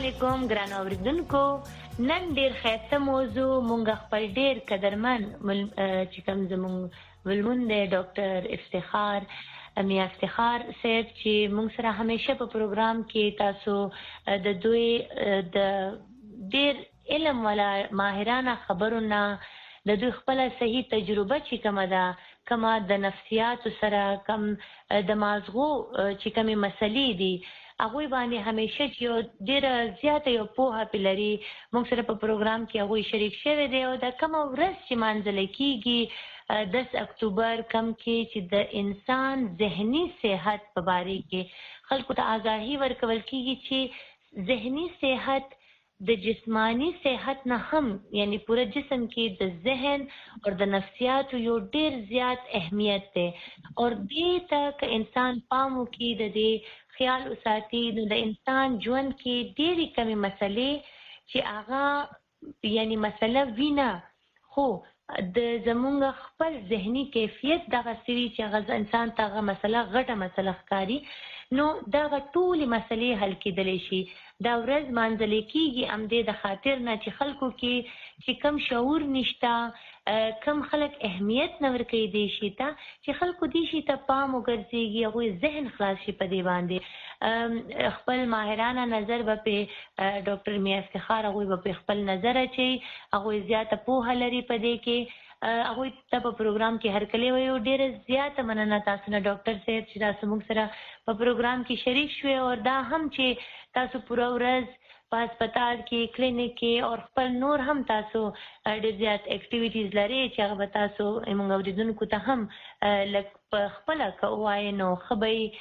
علیکم ګران اوریدونکو. نن ډیر خاصه موضوع مونږ خپل ډیر قدرمن چې کوم زموږ ولمون دی ډاکټر افتخار میا افتخار صاحب چې مونږ سره همیشه په پروګرام کې تاسو د دوی د ډیر علم ولا ماهرانه خبرونه د دوی خپل صحیح تجربه چې کومه ده کما د نفسیات سره کم د مازغو چې کومه مسلې دي هغه باندې همیشه چې ډیره زیاته یو پوهه پلري موږ سره په پروګرام کې هغه شریک شوی دی او د کوم ورځ چې منځل کېږي 10 اکتوبر کم کې چې د انسان ذهني صحت په باره کې خلکو ته آگاهي ورکول کېږي چې ذهني صحت د جسمانی صحت نه هم یعنی پورا جسم کې د ذهن او د نفسیات یو ډیر زیات اهمیت ده او دې ته که انسان پامو کې د دې خیال وساتي نو د انسان ژوند کې ډېری کمی مسلې چې هغه یعنی مسله وینا خو د زمونږ خپل ذهني کیفیت دغه سری چې هغه انسان ته هغه مسله غټه مسله ښکاري نو دغه ټولې مسلې حل کېدلی شي. دا ورځ مانځلې کېږي همدې د خاطر نه چې خلکو کې چې کم شعور نشته کم خلک اهمیت نه ورکوي دې شي ته چې خلکو دې شي ته پام وګرځېږي هغوی ذهن خلاص شي په دې باندې خپل ماهرانه نظر به پې ډاکټر میا افتخار هغوی به پې خپل نظر اچوي هغوی زیاته پوهه لري په دې کې هغوی ته په پروګرام کې هرکلی وایو. ډېره زیاته مننه تاسو نه ډاکټر صاحب چې تاسو موږ سره په پروګرام کې شریک شوي او دا هم چې تاسو پوره ورځ په هسپتال کې کلینیک کې او خپل نور هم تاسو ډېر زیات اکټیویټیز لري چې هغه به تاسو موږ اوریدونکو ته هم لږ په خپله که ووایئ نو ښه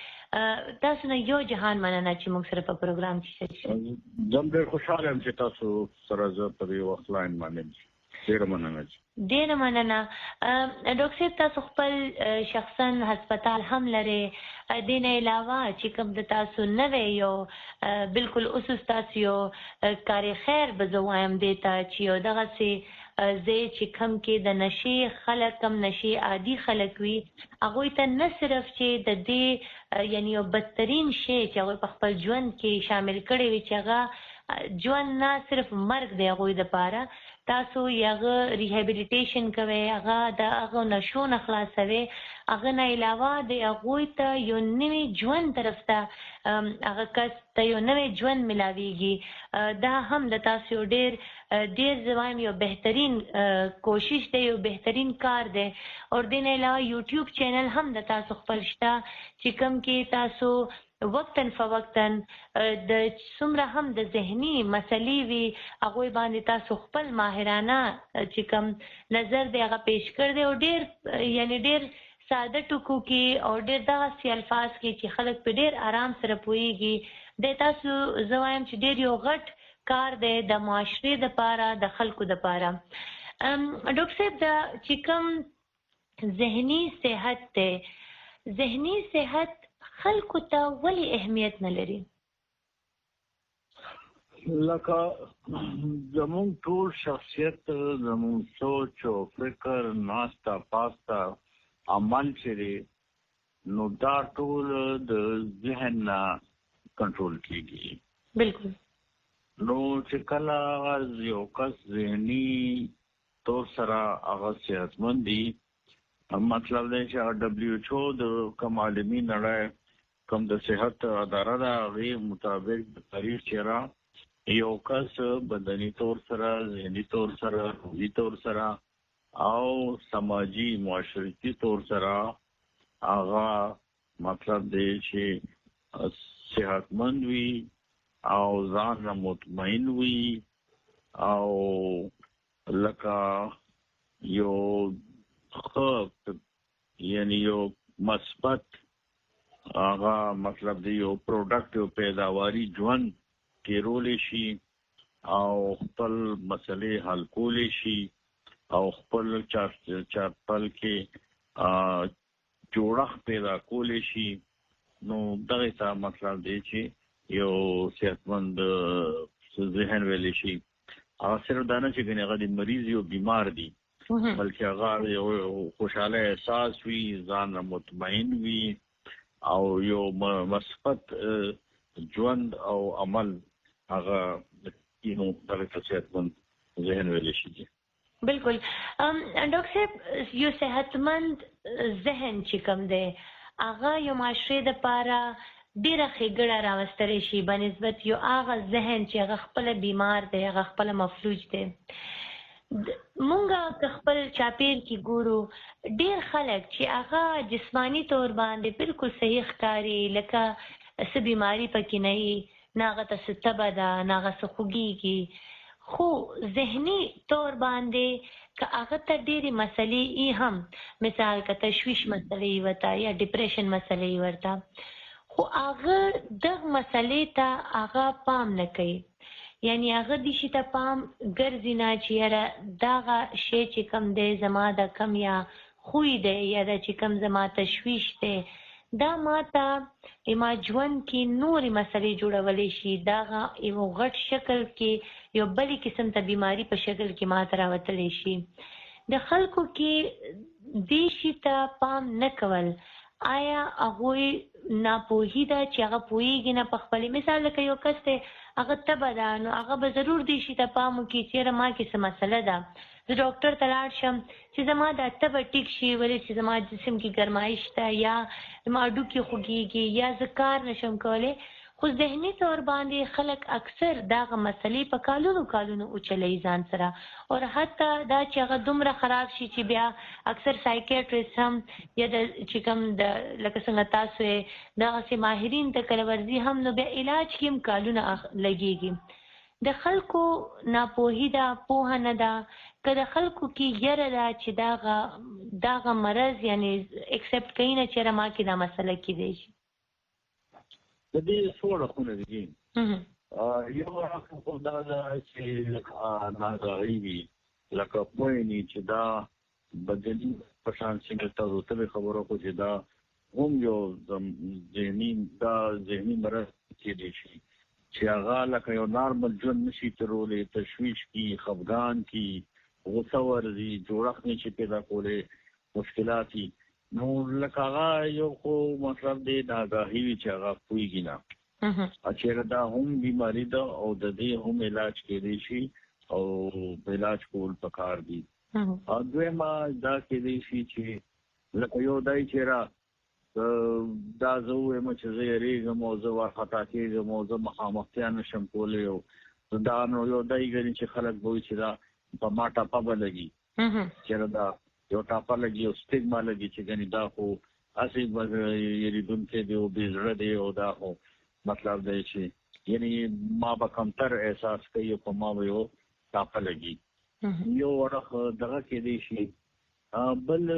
به تاسو نه یو جهان مننه چې موږ سره په پروګرام کې شریک شوي. زه ډېر خوشحاله یم چې تاسو سره زه په دې وخت لاین باندې ډېره مننه. ډېره مننه ډاکټر صاحب تاسو خپل شخصا هسپتال هم لرئ دې نه علاوه چې کوم د تاسو نوی یو بلکل اوس تاسو یو کار خیر به زه وایم دې ته چې یو دغسې ځای چې کوم کې د نشې خلک کم نشې عادي خلک وي هغوی ته نه صرف چې د دې یعنی یو بدترین شی چې هغوی په خپل ژوند کې شامل کړی وي چې هغه ژوند نه صرف مرګ دی هغوی دپاره تاسو هغه ریهیبلیټیشن کوئ هغه د هغه نشو نه خلاصوئ هغه نه علاوه د هغوی ته یو نوی ژوند طرف ته هغه کس ته یو نوی ژوند ملاویږي دا هم د تاسو یو ډېر زه وایم یو بهترین کوشش دی یو بهترین کار دی او دې نه علاوه یوټیوب چینل هم د تاسو خپل شته چې کوم کې تاسو وقتاً فوقتاً د څومره هم د ذهني مسلې وي هغوی باندې تاسو خپل ماهرانه چې کوم نظر دی هغه پیش کړی دی او ډېر یعنی ډېر ساده ټکو کې او ډېر دغسې الفاظ کې چې خلک په ډېر آرام سره پوهېږي د تاسو زه وایم چې ډېر یو غټ کار دی د معاشرې دپاره د خلکو دپاره. ډاکټر صاحب دا چې کوم ذهني صحت دی ذهني صحت خلکو ته ولې اهمیت نه لري؟ لکه زموږ ټول شخصیت زموږ سوچ او فکر ناسته پاسته عمل چې دی نو دا ټول د ذهن نه کنټرول کېږي. بالکل. نو چې کله یو کس ذهني طور سره هغه صحتمند دي مطلب دی چې WHO د کوم عالمي نړۍ کوم د صحت اداره ده هغې مطابق د تاریخ چې را یو کس بدني طور سره ذهني طور سره روحي طور سره او سماجي معاشرتي طور سره هغه مطلب دی چې صحتمند وي او ځان نه مطمئن وي او لکه یو یعنی یو مثبت هغه مطلب دی یو پروډکټ پیداواري ژوند تېرولی شي او خپل مسلې حل کولی شي او خپل چارپل کې جوړښت پیدا کولی شي نو دغه ته مطلب دی چې یو صحتمند ذهن ویلی شي. هغه صرف دا نه چې ګنې هغه د مریض یو بیمار دی بلکې هغه یو خوشحاله احساس وي ځان مطمئن وي او یو مثبت ژوند او عمل هغه نو دغه صحتمند ذهن ویل شي. بالکل ډاکټر صاحب یو صحتمند ذهن چې کوم دی هغه یو معاشره د پاره ډیره ښېګړه راوستلی شي بنسبت یو هغه ذهن چې هغه خپل بیمار دی هغه خپل مفلوج دی. مونږه که خپل چاپیر کې ګورو ډیر خلک چې هغه جسمانی طور باندې بالکل صحیح ښکاري لکه څه بیماری پکې نه وي نه هغه ته څه تبه ده نه هغه څه خوږېږي خو ذهني طور باندې که هغه ته ډېرې مسلې یې هم مثال که تشویش مسلې یې ورته یا ډپریشن مسلې یې ورته خو هغه دغه مسلې ته هغه پام نه کوي یعنی هغه دې شي ته پام ګرځي نه چې یاره دغه شی چې کوم دی زما د کم یا خوی دی یا د چې کوم زما تشویش دی دا ما ته ما ژوند کې نورې مسلې جوړولی شي دغه یو غټ شکل کې یو بلې قسم ته بیماری په شکل کې ما ته راوتلی شي. د خلکو کې دې شي ته پام نه کول آیا هغوی ناپوهي ده چې هغه پوهېږي نه په خپلې مثال لکه یو کس دی هغه تبه ده نو هغه به ضرور دې شي ته پام وکړي چې یاره ما کې څه مسله ده زه ډاکټر ته لاړ شم چې زما دا تبه ټیک شي ولې چې زما جسم کې ګرمایش ده یا زما هډوکي خوږېږي یا زه کار نشم کولی خو ذهني طور باندې خلک اکثر دغه مسلې په کالونو اوچلوي ځان سره او حتی دا چې هغه دومره خراب شي چې بیا اکثر سایکیټریسټ هم یا د چې کوم د لکه څنګه تاسو یې دغسې ماهرین ته کله ورځي هم نو بیا علاج کې هم کالونه لګېږي. د خلکو ناپوهي ده پوهه نه ده که د خلکو کې یره ده چې دغه مرض یعنی اکسپټ کوي نه چې ما کې دا مسله کېدی شي. د دې څو اړخونه دي. یو اړخ دا ده چې ناغاهي وي لکه پوهېني چې دا بدني په شان څنګه تاسو ته خبرو کو چې دا هم یو ذهني مرض کېدی شي چې هغه لکه یو نارمل ژوند نشي ترولی تشویش کی خفګان کی غصه ورځي جوړښت نشي پیدا کولی مشکلات نو لکه هغه یو خو مطلب دی ناغاهي وي چې هغه پوهېږي نه چېرې دا هم بیماري ده او د دې هم علاج کېدی شي او علاج کول پکار دي. دویمه دا کېدی شي چې لکه یو دی چې دا زه ووایم چې زه یېرېږم او زه وارخطا کېږم او زه مخامختیا نشم کولی او دا نو یو دی ګڼي چې خلک به وایي چې دا په ما ټاپه به لګي چېرې دا یو ټاپه لګي او سټیګما لګي چې ګنې دا خو هسې به یېرېدونکی دی او بې زړه دی او دا خو مطلب دی چې یعنی ما به کمتر احساس کوي او په ما به یو ټاپه لګي. یو اړخ دغه کېدی شي. بل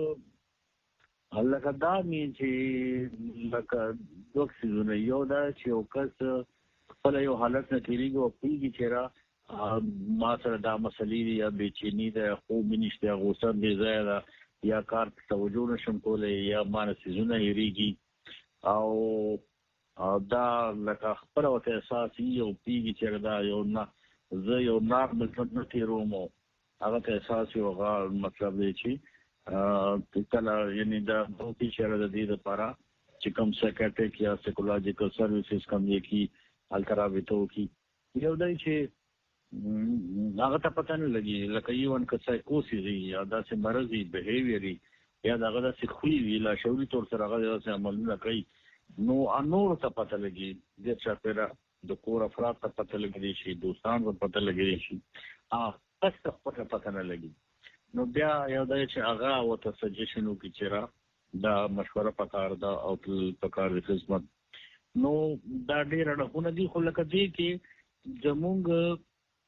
لکه دا مې چې لکه دوه څیزونه یو دا چې یو کس خپله یو حالت نه تېرېږي او پوهېږي چې را ما سره دا مسلې دي یا بېچیني ده خوب مې نشته غوسه بې ځایه ده یا کار ته توجه نشم کولی یا ما نه څیزونه هېرېږي او دا لکه خپله ورته احساس وي او پوهېږي چې دا یو نه زه یو نارمل ژوند نه تېروم او هغه ته احساس وي هغه مطلب دی چې کله یعنې دا دوی چې د دې دپاره چې کوم سایکاټریک یا سایکولوجیکل سروسز کوم دی کې هلته رابطه وکړي. یو دی چې هغه ته پته نه لګي لکه ایون که سایکوسیز وي یا داسې مرض وي بهیویر وي یا د هغه داسې خوی وي لاشعوري طور سره هغه داسې عملونه کوي نو نورو ته پته لګي د چاپېره د کور افراد ته پته لګېدی شي دوستان ته پته لګېدی شي کس ته خپله پته نه لګي نو بیا یو دی چې هغه ورته سجیشن وکړي چې را دا مشوره پکار ده او پکار د خدمت. نو دا ډېر اړخونه دي خو لکه دې کې زمونږ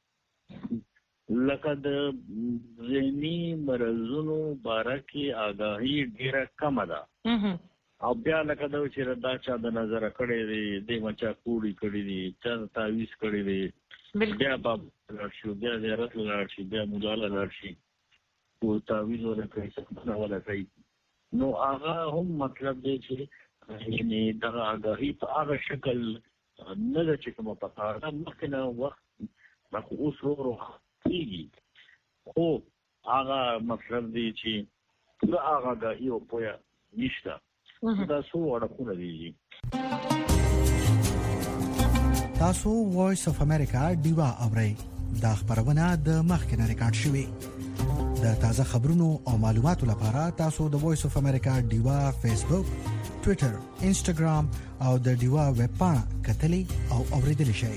لکه د ذهني مرضونو باره کې آګاهي ډېره کمه ده او بیا لکه دا چې دا چا د نظره کړی دی دې مچا کوړي کړي دي چا تعویض کړی دی بیا به لاړ شي بیا زیارت لاړ شي بیا مداله لاړ شي او تعویض ولا کوي څه ولا کوي نو هغه هم مطلب دی چې یعنې دغه آګاهي په هغه شکل نه ده چې کومه پکار ده مخکې نه وخت خو اوس ورو کېږي خو هغه مطلب دی چې پوره هغه آګاهي او پوهه نشته دا څو اړخونه دي. تاسو وایس اف امریکا ډیوا اورئ دا خبرونه د مخکنه ریکارډ شوې د تازه خبرونو او معلوماتو لپاره تاسو د وایس اف امریکا ډیوا فیسبوک ټوئیټر انسټاګرام او د ډیوا ویب پاڼه کتلی او اوریدل شئ.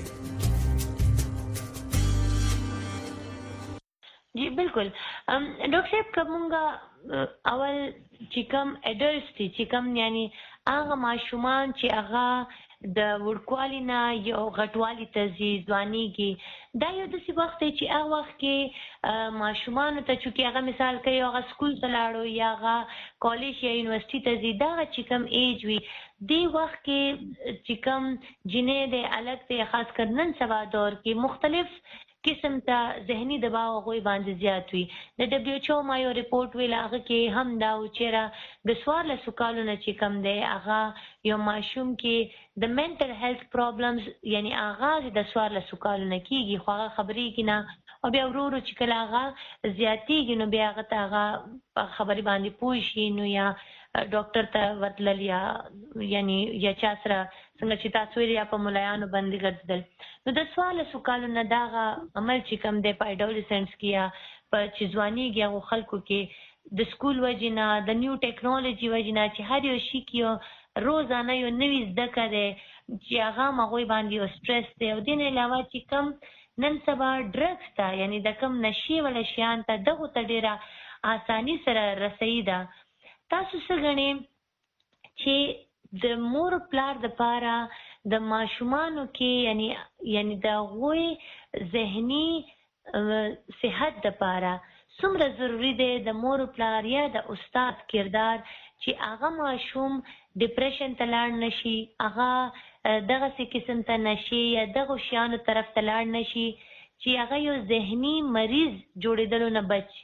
جی بالکل ډاکټر صاحب کومه اول چې کوم اډلټس دي چې کوم یعنی هغه ماشومان چې هغه د ورکوالي نه یو غټوالي ته ځوانيږي دا یو داسې وخت دی چې هغه وخت کې ماشومانو ته چې هغه مثال کوي هغه سکول ته لاړو یا هغه کالج یا یونیورسيټي ته ځي دا چې کوم ایج وي دی وخت کې چې کوم جنې د الګ ته خاص کر نن سبا دور کې مختلف قسم ته ذهني دباو غوي باندې زیات وي د دبليو ایچ او ما یو ریپورت ویل هغه کې هم دا و چې را د سوال سکالو نه چې کم دی هغه یو ماشوم کې د منټل هیلث پرابلمز یعنی اغاز د سوال سکالو نه کیږي خو هغه خبرې کینا او بیا ورورو چې کله هغه زیاتیږي نو بیا هغه ته هغه خبرې باندې پوه شي نو یا ډاکټر ته ورتلل یا یعنی یا چا سره څنګه چې تاسو یا په ملایانو باندې ګرځدل نو د سوال سکالو نه دا عمل چې کم دی په اډولسنټس کې یا په چځوانيږي او خلکو کې د سکول وجینا د نیو ټیکنالوژي وجینا چې هر یو شي کې روزانه یو نوې زده کړه چې هغه مغوي باندې او سټرس دی او دین علاوه چې کم نن سبا ډرګز ته یعنی د کم نشي ول شیان ته دغه تډیره اساني سره رسیدا تاسو څنګه چې د مور پلار د پاره د ماشومانو کې یعنی د غوي ذهني صحت د پاره څومره ضروری دی د مور پلار یا د استاد کردار چې هغه ماشوم ډیپریشن ته لاړ نشي هغه دغه څه قسم ته نشي یا دغه شیانو طرف ته لاړ نشي چې هغه یو ذهني مریض جوړېدل نه بچ شي.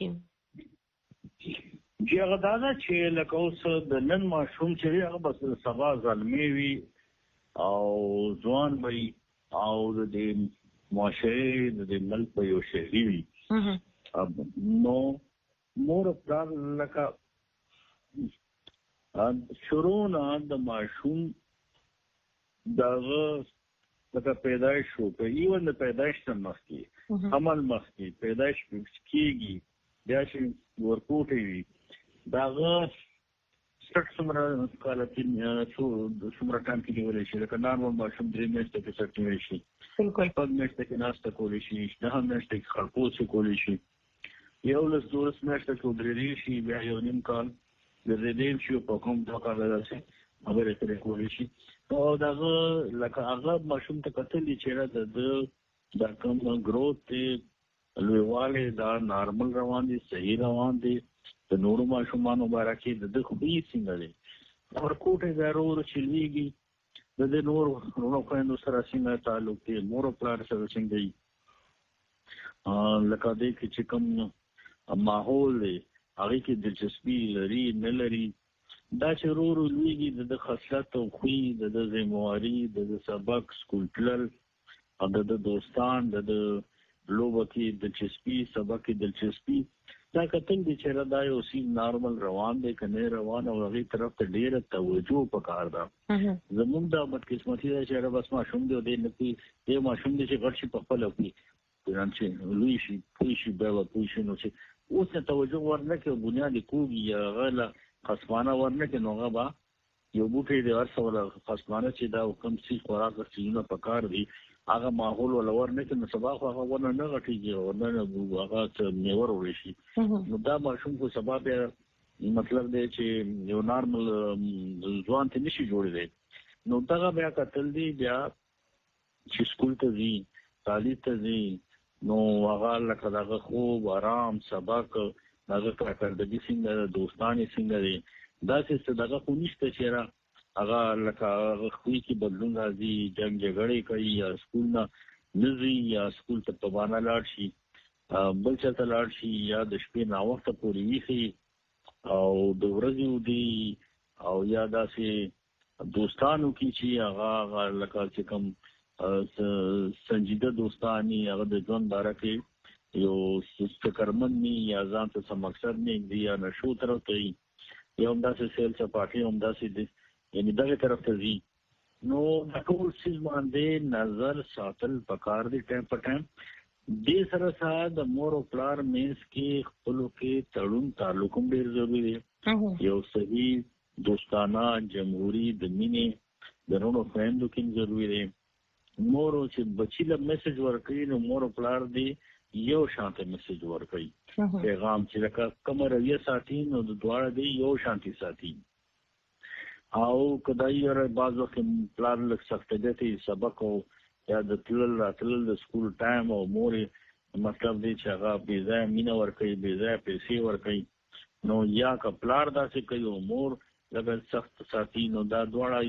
چې هغه دا چې لکه اوس د نن ماشوم چې هغه بس سبا ظلمي وي او ځوان وي او د معاشرې د ملک په یو شهري وي نو مور پلار لکه شروع نه د ماشوم دغه لکه پیدایش وکړي ایون د پیدایش نه مخکې عمل مخکې پیدایش کېږي بیا چې ورکوټې وي دغه سټ څومره کاله کې څومره ټایم کې نیولی شي لکه نارمل ماشوم 3 میاشتې کې سټ نیولی شي بالکل 5 میاشتې کې ناسته کولی شي 9 میاشتې کې خړپوڅ کولی شي 11-12 میاشتې کې ودرېدی شي بیا یو نیم کال ګرځېدی شي په کوم دوه کاله داسې خبرې ترې کولی شي او دغه لکه هغه ماشوم ته کتلی چې د کوم ګروت دی لویوالی دا نارمل روان دي صحیح روان دي د نورو ماشومانو باره کې د خوبي څنګه دی ورکوټې بیا ورو چې لویږي د نورو خویندو سره څنګه تعلق دی مور پلار سره څنګه دی لکه دی کې چې کوم ماحول دی هغې کې دلچسپي لري نه لري دا چې ورو لویږي د خصلت او خوی د ذمہواري د سبق سکول تلل او د دوستان د لوبه کې دلچسپي سبق کې دلچسپي دا کتل دي چې دا یو سیم نارمل روان دی کنه روان او هغه طرف ته ډیره توجه پکار ده زموږ د بدقسمتي ده چې بس ماشوم دی د نه دی ماشوم دی چې غټ شي په خپل خپل چې لوی شي پوي شي به پوي شي نو چې اوس ته توجه ورنه کې بنیادی کوږي غلا خصمانه ورنه کې نوغه با یو بوټي دی ورسره خصمانه چې دا کوم څه خوراک څه پکار دی هغه ماحول ولور نه کې سبا خو هغه ونه نه غټيږي او نه هغه میور ورشي نو دا ماشوم کو سبب مطلب دی چې یو نارمل ځوان ته نشي جوړېږي نو دا بیا قتل دی بیا چې سکول ته ځي طالب ته ځي نو هغه لکه دغه خوب آرام سبق دغه کارکردګي څنګه دوستانه څنګه دی دا څه دغه خو نشته چې هغه لکه خوی کې بدلون راځي جنگ جګړې کوي یا سکول نه نزي یا سکول ته په باندې لاړ شي بل څه ته لاړ شي یا د شپې نا وخت پورې ویخي او د ورځې ودی او یا داسې دوستانو کې چې هغه لکه چې کوم سنجیده دوستانی هغه د ژوند باره کې یو فکرمند ني یا ځان ته سم مقصد نه دی یا نشو طرف ته یو همداسې سیل چپاټي همداسې دي یعنی دغه طرف ته ځي نو د ټول څه باندې نظر ساتل پکار دي ټایم په ټایم. دې سره سره د مور او پلار مینس کې خپلو کې تړون تعلق هم ډېر ضروري دی. یو صحیح دوستانه جمهوری د مینې د رونو خویندو کې ضروري دی. مور چې بچی له میسج ورکړي نو مور او پلار دی یو شانته میسج ورکړي پیغام چې لکه کوم رویه ساتي نو د دواړه دی یو شانتي ساتي. او کدی ور بعض وخت پلان لک سخت دی سبق او یا د تلل راتلل د سکول ټایم او مور مطلب دی چې هغه بې ځای مینه ورکوي بې ځای پیسې ورکوي نو یا که پلار داسې کوي او مور لکه سخت ساتي نو دا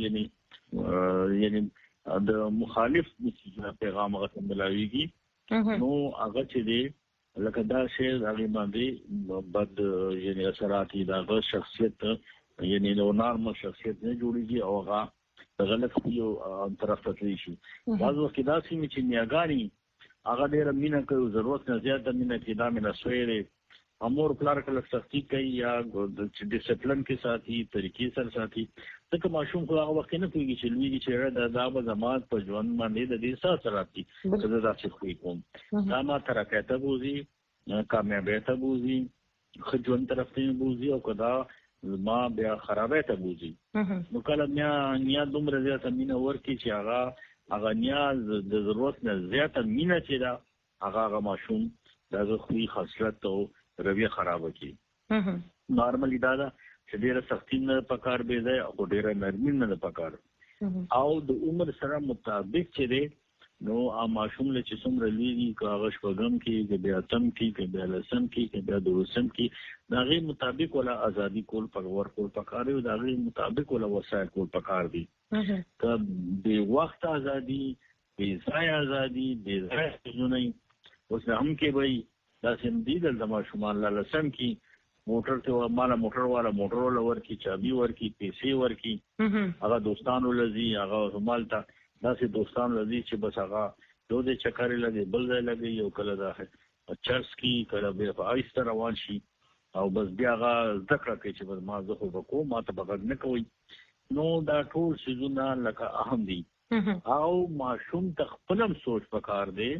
دواړه یعنی د مخالف پیغام هغه ملاویږي نو هغه چې دی لکه دا شی هغه باندې بد یعنی اثرات دي دا شخصیت یعنی نو نارمل شخصیت نه جوړیږي او هغه غلط یو طرف ته تللی شي. بعض وخت دا سیمه چې میاګانی هغه ډېر مینه کوي ضرورت نه زیاته مینه کې دا مینه سویره امور پلار کله سختی کوي یا د ډیسپلین کې ساتي طریقې سره ساتي ځکه ماشوم خو هغه وخت نه کوي چې لوی چې دا به زمات په ژوند باندې د دې سره راځي چې دا څه کوي کوم دا ما ترکته بوزي کامیابی ته بوزي خجون طرف ته بوزي او کدا ما بیا خرابې ته بوزي نو کله نیا دومره زیاته مینه ورکي چې هغه نیا د ضرورت نه زیاته مینه چې دا هغه ماشوم د خوې خاصلت او رویه خراب کی. نارملی دا چې ډیره سختی نه پکار به ځای او ډیره نرمي نه پکار او د عمر سره مطابق چې دی نو ماشوم له چې څومره لویږي کاغذ پګم کې کې بیا تم کې کې بیا لسم کې کې بیا دوسم کې دا غي مطابق ولا ازادي کول پرور کول پکار دی دا غي مطابق ولا وسایل کول پکار دی ته د وخت ازادي بې ځای ازادي بې ځای ژوند اوس هم کې وای دا سم دي د ماشومان له لسم کې موټر ته مالا موټر والا موټر ولا ورکی چابي ورکی پیسې ورکی هغه دوستانو لذي هغه مالته دا سي دوستان لذي چې بس هغه دوه د چکرې لګي بل ځای لګي یو کله دا چرس کی کله به آیسته روان شي او بس بیا هغه ذکر کوي چې بس ما زه خو وکړم ما ته بغږ نه کوي نو دا ټول سيزونه لکه اهم دي او ماشوم ته خپلم سوچ پکار دی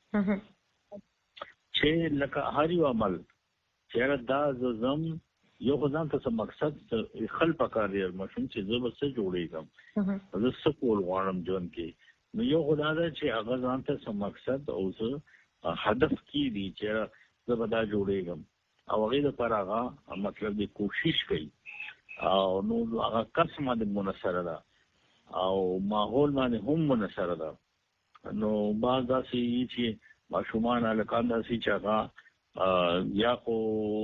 چې لکه هر یو عمل چې دا زم یو ځان ته مقصد خل پکار دی ماشوم چې زه بس جوړېږم زه سکول غواړم ژوند کې نو یو خدای دا چې هغه ځان ته مقصد او څه هدف کې دی چې زه به دا جوړېږم او هغه لپاره هغه مطلب دی کوشش کوي او نو هغه قسمه د منصره ده او ماحول باندې هم منصره ده نو بعض داسې چې ماشومان الکان داسې چې هغه یا خو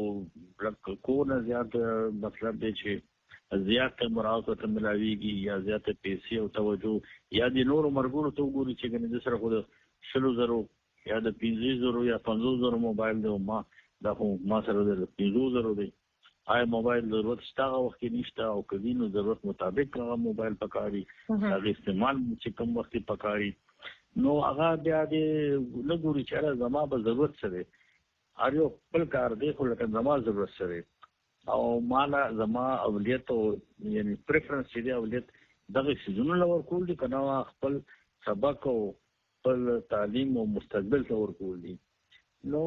کو نه زیات مطلب دی چې زیات مراقبت ملاویږي یا زیات پیسې او توجه یا د نور مرګونو ته وګوري چې کنه د سره خو د 100,000 یا د 15,000 یا 50,000 موبایل دی ما دا خو ما سره د 15,000 دی آی موبایل ضرورت شته او وخت نشته او کدي نو ضرورت مطابق هغه موبایل پکاري هغه استعمال چې کوم وخت پکاري نو هغه بیا د لګوري چې زما به ضرورت سره اړیو خپل کار دی خو لکه زما ضرورت سره او مالا زما اولیت او یعنی پریفرنس چې دی اولیت دغه سيزونه لور کول دي کنه خپل سبق او خپل تعلیم او مستقبل لور کول دي نو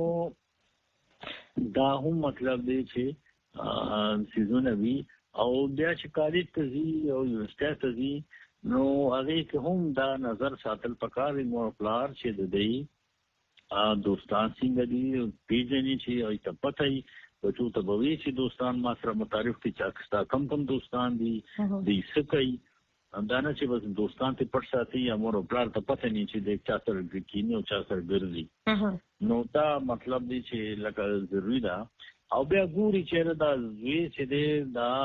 دا هم مطلب دی چې سيزونه وی او بیا چې کالج ته ځي او یونیورسيټي ته ځي نو هغه کې هم دا نظر ساتل پکار دی مور پلار چې د دې دوستان څنګه دي پیژنې چې او ته پته ای بچو ته به وی چې دوستان ما سره متعارف دي چې کم دوستان دي د سکي اندانه چې بس دوستان ته پټ ساتي یا مور پلار ته پته نه چې د چا سره کینی او چا سره ګرځي نو دا مطلب دی چې لکه ضروری ده او بیا ګوري چې دا زوی چې دی دا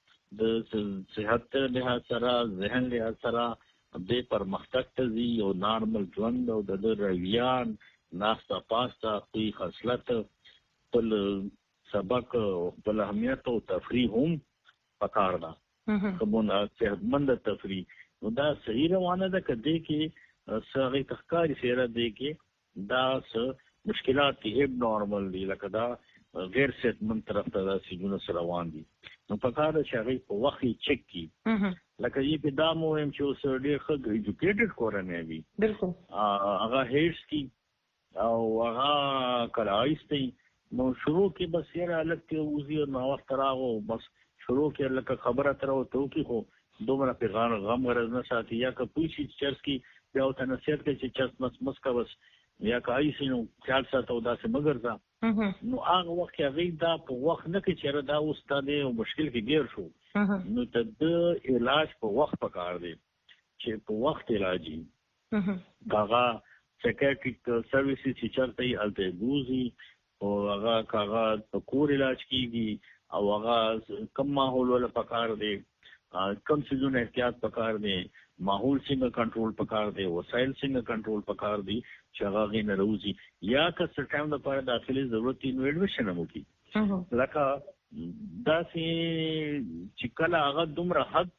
د صحت له سره ذهن له سره د پرمختګ ته زی او نارمل ژوند او د رویان ناستا پاستا کوئی خصلت پل سبق پل اهمیت او تفریح هم پکار دا کومه صحتمند تفریح نو دا صحیح روانه ده کدی کې سغه تخکاری سره دی کې دا مشکلات هیب نارمل دي لکه دا غیر صحتمند طرف ته دا سيجونه روان دي نو پکار چې هغه په وخت چک کی لکه یې په دا مهم چې اوس ډېر ښه ایجوکیټډ کورنۍ وي بالکل هغه هیټس کی او هغه کلایس دی نو شروع کې بس یې الګ وزي نو وخت راغو بس شروع کې لکه خبره تر او تو کې خو دومره پیغام غم غرض نه ساتي یا که پوښي چرس کی بیا او ته نصیحت کوي چې چرس مس کا بس یا کای سينو خیال ساتو دا څه مگر دا نو هغه وخت کې دا په وخت نه کې چیرې دا استاد یو مشکل کې ګیر شو نو ته د علاج په وخت پکار دی چې په وخت علاجي داغه سایکیاټریک سرویسز چې چرته الته بوزي او هغه کاغه په کور علاج کیږي او هغه کم ماحول ولا پکار دی کم سيزونه احتیاط پکار دی ماحول څنګه کنټرول پکار دی وسایل څنګه کنټرول پکار دی چې هغه غي نه روزي یا که څه ټایم لپاره داخلي ضرورت نو ایډمیشن مو کی لکه دا سي چې کله هغه دومره حد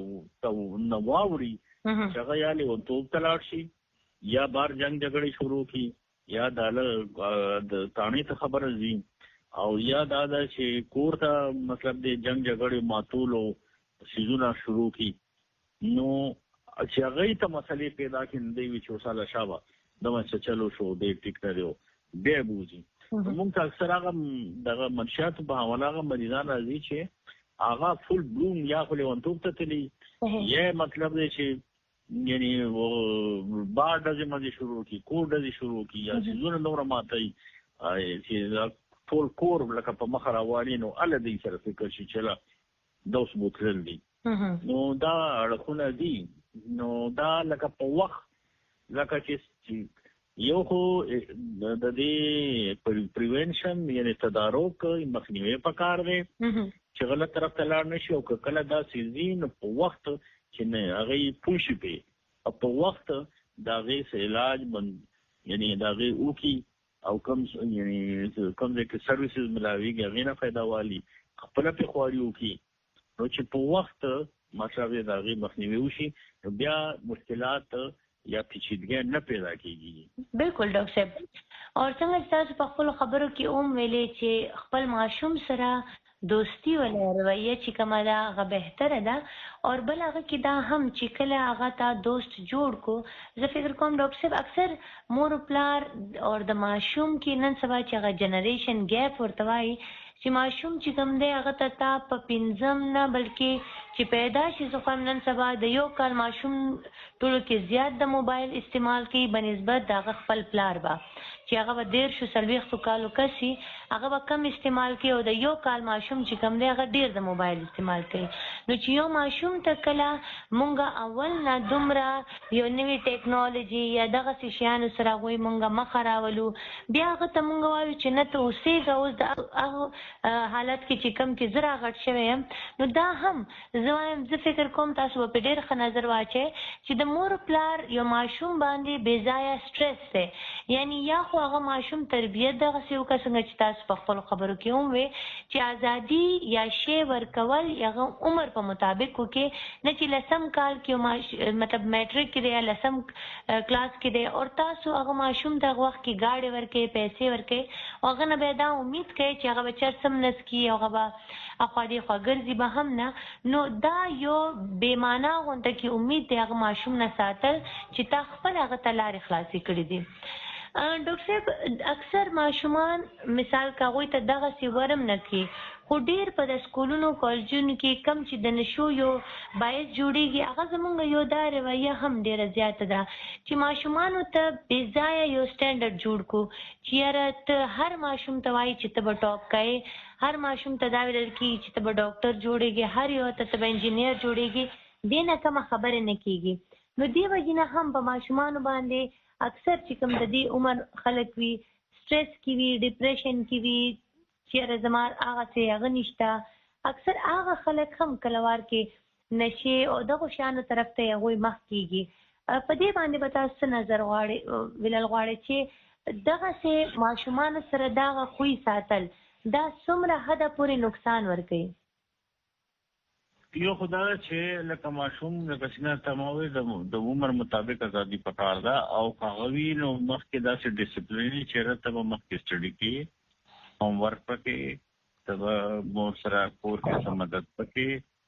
نو واوري چې هغه یالي او توپ تلاړ شي یا بار جنگ جګړې شروع کی یا د تانی ته خبره زی او یا دا چې کور ته مطلب د جنگ جګړې ماتولو سيزونه شروع کی نو چې هغه ته مسلې پیدا کیندي وي چې وساله شابه دمه چې چلو شو د ټیک نه دیو به بوزي موږ اکثر هغه دغه منشات په حواله هغه مریضان راځي چې هغه فل بلوم یا خو له انتوب ته تلی یې مطلب دی چې یعنی و بار دځه مزه شروع کی کور دځه شروع کی یا زونه نور ماتای چې ټول کور لکه په مخ راوالي نو ال دې سره فکر شي چې دوس بوتل دي نو دا اړخونه دي نو دا لکه په وخت لکه چې یو خو د دې پریونشن یعنی تدارک مخنیوي پکار دی چې غلط طرف ته لاړ نشي او کله دا سيزين په وخت چې نه هغه پوښي په په وخت دا غي علاج بند یعنی دا غي او کی او کم یعنی کم د سرویسز ملاویږي غینه फायदा والی خپل په خواريو کی نو چې په وخت مطلب دا غي مخنیوي وشي بیا مشکلات یا پیچیدګي نه پیدا کیږي بالکل ډاکټر صاحب او څنګه تاسو په خپل خبرو کې ویلې چې خپل معشوم سره دوستی ولا رویه چې کومه ده هغه بهتره ده او بل هغه کې دا هم چې کله هغه تا دوست جوړ کو زه فکر کوم ډاکټر صاحب اکثر مور پلار او د معشوم کې نن سبا چې هغه جنریشن ګیپ ورته وایي چې معشوم چې کوم دی هغه ته په پنځم نه بلکې چې پیدا شي زه نن سبا د یو کال معشوم ټولو کې زیات د موبایل استعمال کوي بنسبت د هغه خپل پلار با چې هغه به ډېر شو څلوېښتو کالو کسي هغه به کم استعمال کوي او د یو کال معشوم چې کوم دی هغه ډېر د موبایل استعمال کوي نو چې یو معشوم ته کله مونږ اول نه دومره یو نوې ټیکنالوژي یا دغه شیانو سره هغوی مونږ مخه راولو بیا هغه ته مونږ وایو چې نه ته اوسېږه اوس د هغه حالت کې چې کم کې زه راغټ شوی یم نو دا هم زه وایم زه فکر کوم تاسو به په ډېر ښه نظر واچئ چې د مور پلار یو معشوم باندې بې ځایه سټرس دی یعنی یا خو هغه معشوم تربیت دغسې وکړه څنګه چې تاسو په خپلو خبرو کې هم وې چې ازادي یا شی ورکول هغه عمر په مطابق وکړي نه چې لسم کال کې مطلب میټرک کې دی یا لسم کلاس کې دی او تاسو هغه معشوم دغه وخت کې ګاډې ورکړئ پیسې ورکړئ او هغه نه بیا دا امید کوي چې هغه به چرسم نسکي هغه به اخوا دېخوا ګرځي به هم نه نو دا یو بې معنا غونته کې امید دی هغه معشوم نه ساتل چې تا خپل هغه ته لارې خلاصې کړي دي ډاکټر صاحب اکثر ماشومان مثال هغوی ته دغسې ورم نه کړي خو ډېر په د سکولونو کالجونو کې کم چې د نشو یو باعث جوړېږي هغه زموږ یو دا رویه هم ډېره زیاته ده چې ماشومانو ته بې ځایه یو سټنډرډ جوړ کړو چې یاره ته هر ماشوم ته وایي چې ته به ټاپ کوې هر ماشوم ته دا ویل کېږي چې ته به ډاکټر جوړېږي هر یو ته به انجینیر جوړېږي دې نه کومه خبرې نه کېږي نو دې وجې نه هم په ماشومانو باندې اکثر چې کوم د دې عمر خلک وي سټرس کې وي ډپریشن کې وي چیرې زما هغه څه هغه نشته اکثر هغه خلک هم کلوار کې نشې او دغو شیانو طرف ته هغوی مخ کېږي په دې باندې به تاسو نظر ویلل غواړئ چې دغسې ماشومانو سره دغه خوی ساتل دا څومره حده پورې نقصان ورکوي یو خدا چې لکه ماشوم لکه څنګه تموي د عمر مطابق ازادي پکار ده او هغوی نو مخکې داسې ډیسپلیني چیرې ته به مخکې سټډي کې هوم ورک پکې ته به مور سره کور کې څه مدد پکې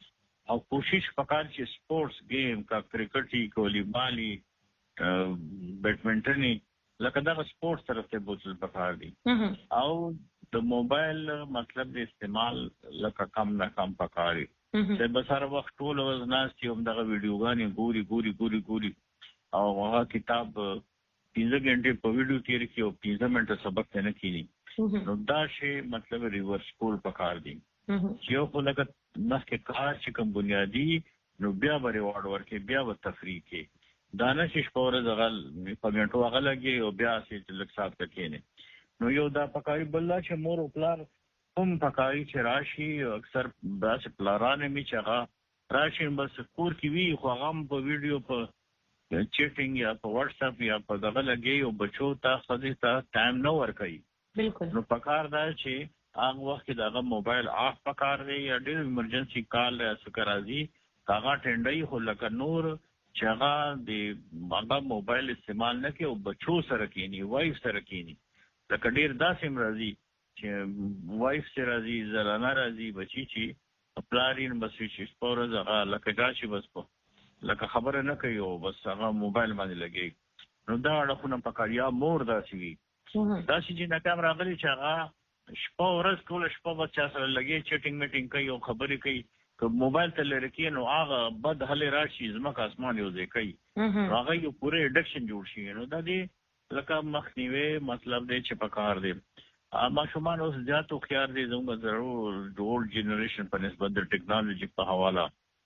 او کوشش وکړ چې سپورتس گیم کا کرکټي والیبالي بیډمنټني لکه دا سپورتس طرف ته بوتل پکار دي او د موبایل مطلب د استعمال لکه کم نه کم پکاري چې بسره وخت ټول وزناس چې هم دغه ویډیوګانې ګوري او هغه کتاب 15 غنټه په ویډیو تیر کې او 15 منټه سبق نه کینی نو دا شی مطلب ریورس کول پکار دي چې یو په لکه مخکې کار چې کوم بنیادی نو بیا به ریوارډ ورکې بیا به تفریح کې دانه شش پور زغل په منټو هغه لګي او بیا چې لک صاحب تکینه نو یو دا پکاري بل چې مور او پلار هم پکاري چې راشي اکثر داس پلارانه می چې راشي بس کور کې وی خو هغه په ویډیو په چیټینګ یا په واتس اپ یا په دغه لګي او بچو ته خدي ته ټایم نه ورکړي بالکل نو پکار دا چې هغه وخت دغه موبایل آف پکار دی یا ډېر ایمرجنسي کال یا سکرازي هغه ټنډي خو لکه نور چې هغه د هغه موبایل استعمال نه کوي او بچو سره کینی وایف سره کینی لکه ډیر داسې مرضی چې وایف سره راځي زلانه راځي بچی چې پلارین بس چې سپورز هغه لکه راشي بس په لکه خبره نه کوي او بس هغه موبایل باندې لګي نو دا اړخونه پکاریا مور داسې وي داسې چې ناکام راغلي چې هغه شپه ورځ کوله شپه بچا سره لګي چیټینګ میټینګ کوي او خبرې کوي که موبایل ته لری کې نو هغه بد هلي راشي زمکه اسمان یو ځای کوي هغه یو پوره اډکشن جوړ شي نو دا دی لکه مخنیوي مطلب دی چې پکار دی ما شومان اوس زیاتو خيار دي زموږ ضرور ډول جنریشن په نسبت د ټیکنالوژي په حواله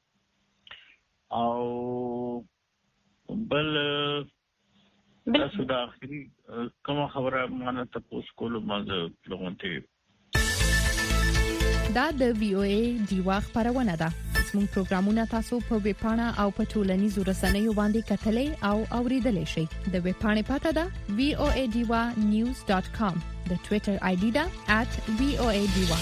او بل تاسو د اخري کوم خبره مانه تاسو کولو مازه لغونته دا د وی او ای دیوا خبرونه ده زموږ پروګرامونه تاسو په ویب پاڼه او په ټولنیزو رسنیو باندې کتلې او اوریدلای شئ د ویب پاڼې پته ده voadiwa.news.com د ټوئیټر آی ډي ده @voadiwa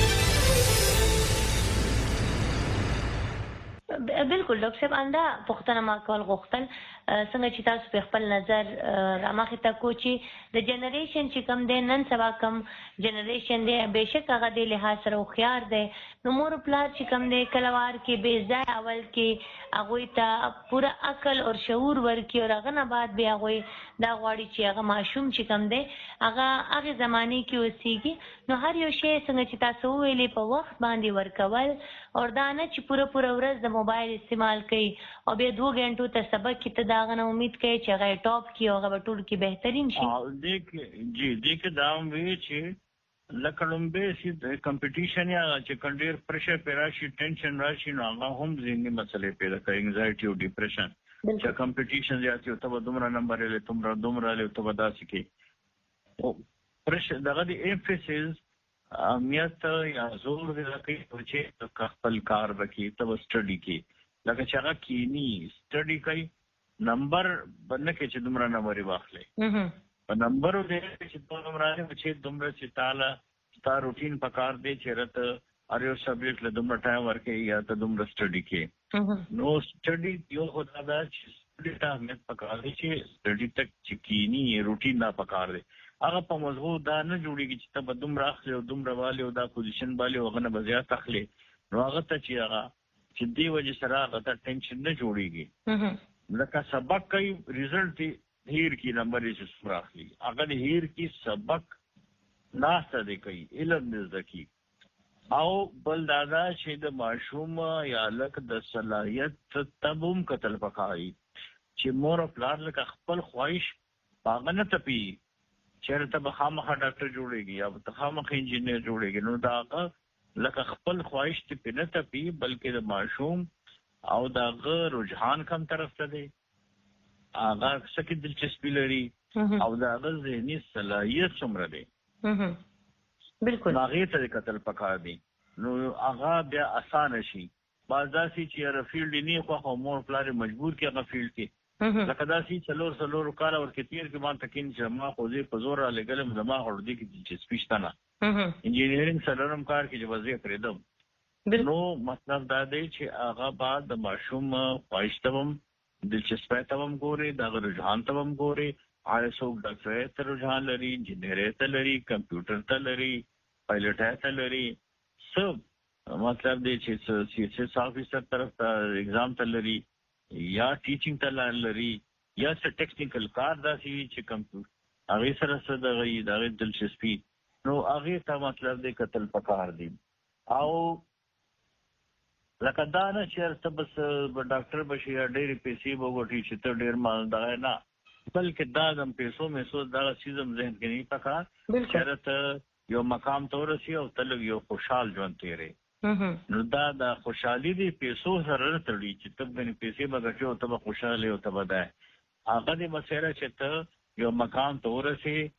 بالکل ډاکټر صاحب انده پښتنه ما کول غوښتل څنګه چې تاسو په خپل نظر رامخه تا کو چې د جنریشن چې کم دی نن سبا کم جنریشن دی بهشکه هغه د لحاظ سره خيار دی نو مور پلار چې کم دی کلوار کې بے ځای اول کې هغه ته پورا عقل او شعور ورکی او هغه نه بعد بیا هغه دا غواړي چې هغه معشوم چې کم دی هغه زمانه کې اوسېږي نو هر یو شی څنګه چې تاسو ویلې په وخت باندې ورکول او دا نه چې پورا ورځ د موبایل استعمال کوي او به 2 غنټو ته سبق کې ته دا غنه امید کوي چې هغه ټاپ کې او هغه ټول کې بهترین شي دیکھ دا وی چې لکړم به سي د کمپټیشن یا چې کنډیر پرشر پیراشي ټینشن راشي نو هغه هم ځینې مسلې پیدا کوي انزایټي او ډیپریشن چې کمپټیشن زیات یو ته دومره نمبر لري دومره له ته ودا سکی او پرشر دغه د ایمفیسس امیت یا زور دی لکه چې خپل کار وکي ته سټډي کی لکه چې هغه کینی سټډي کوي نمبر باندې کې چې دومره نمبر واخلې په نمبر دې چې دومره چې دومره چې تعالی ستا روټین پکار دی چې رته ار یو سبجیکټ له دومره ټایم ورکې یا ته دومره سټډي کې نو سټډي یو خدای دا چې سټډي ته اهمیت پکار دی چې سټډي تک چې کینی روټین نه پکار دی هغه په موضوع دا نه جوړیږي چې ته دومره اخلي او دومره والي او دا پوزیشن والي او غنه بزیات اخلي نو هغه ته چې هغه چې دی وجه سره هغه ته ټینشن نه جوړیږي لکه سبق کوي ریزلټ هیر کی نمبر یې سره اخلي هغه د هیر کی سبق ناسته دی کوي علم دې ځکي او بل دادا چې د معشوم یا لک د صلاحیت تبوم قتل پکای چې مور او پلار لکه خپل خواهش باغ نه تپي چیرته به خامخا ډاکټر جوړيږي یا به خامخا انجینیر جوړيږي نو دا لکه خپل خواهش ته پنه تپي بلکې د معشوم او داغه رجحان کم طرف ته دی هغه څه دلچسپي لري او داغه ذهني صلاحیت څومره دی بالکل هغه ته قتل پکار دی نو هغه بیا اسانه شي بازاسي چې رفیلډ نه خو مور پلار مجبور کې هغه فیلډ کې لکه دا سي څلور کال ورکې تیر کې مان تکین چې ما خو دې په زور را لګلم زما هړ دې کې چې سپیشتنه انجینیرینګ سلورم کار کې چې وځي پرېدم نو مطلب دا دی چې هغه بعد د معشوم پښتوم دلچسپه تبم ګوري دا رجحان تبم ګوري آیسو ډاکټر ته رجحان لري انجینیر ته لري کمپیوټر ته لري پایلټ ته لري سب مطلب دی چې سی ایس ایس افیسر طرف ته ایگزام ته لري یا ټیچینګ ته لري یا څه ټیکنیکل کار داسې چې کمپیوټر هغه سره څه دغه دلچسپي نو هغه ته مطلب دی قتل پکار دی او لکه دا نه چې ته بس ډاکټر بشي یا ډېرې پیسې وګټي چې ته ډېر مالدار نه بلکې دا د پیسو میسو دا سیزم ذهن کې نه پکار چې ته یو مقام ته ورسې او ته یو خوشحال ژوند تیرې نو دا د خوشحالي دی پیسو سره تړي چې ته باندې پیسې وګټي او ته خوشاله او ته بدای هغه دې مسله چې ته یو مقام ته ورسې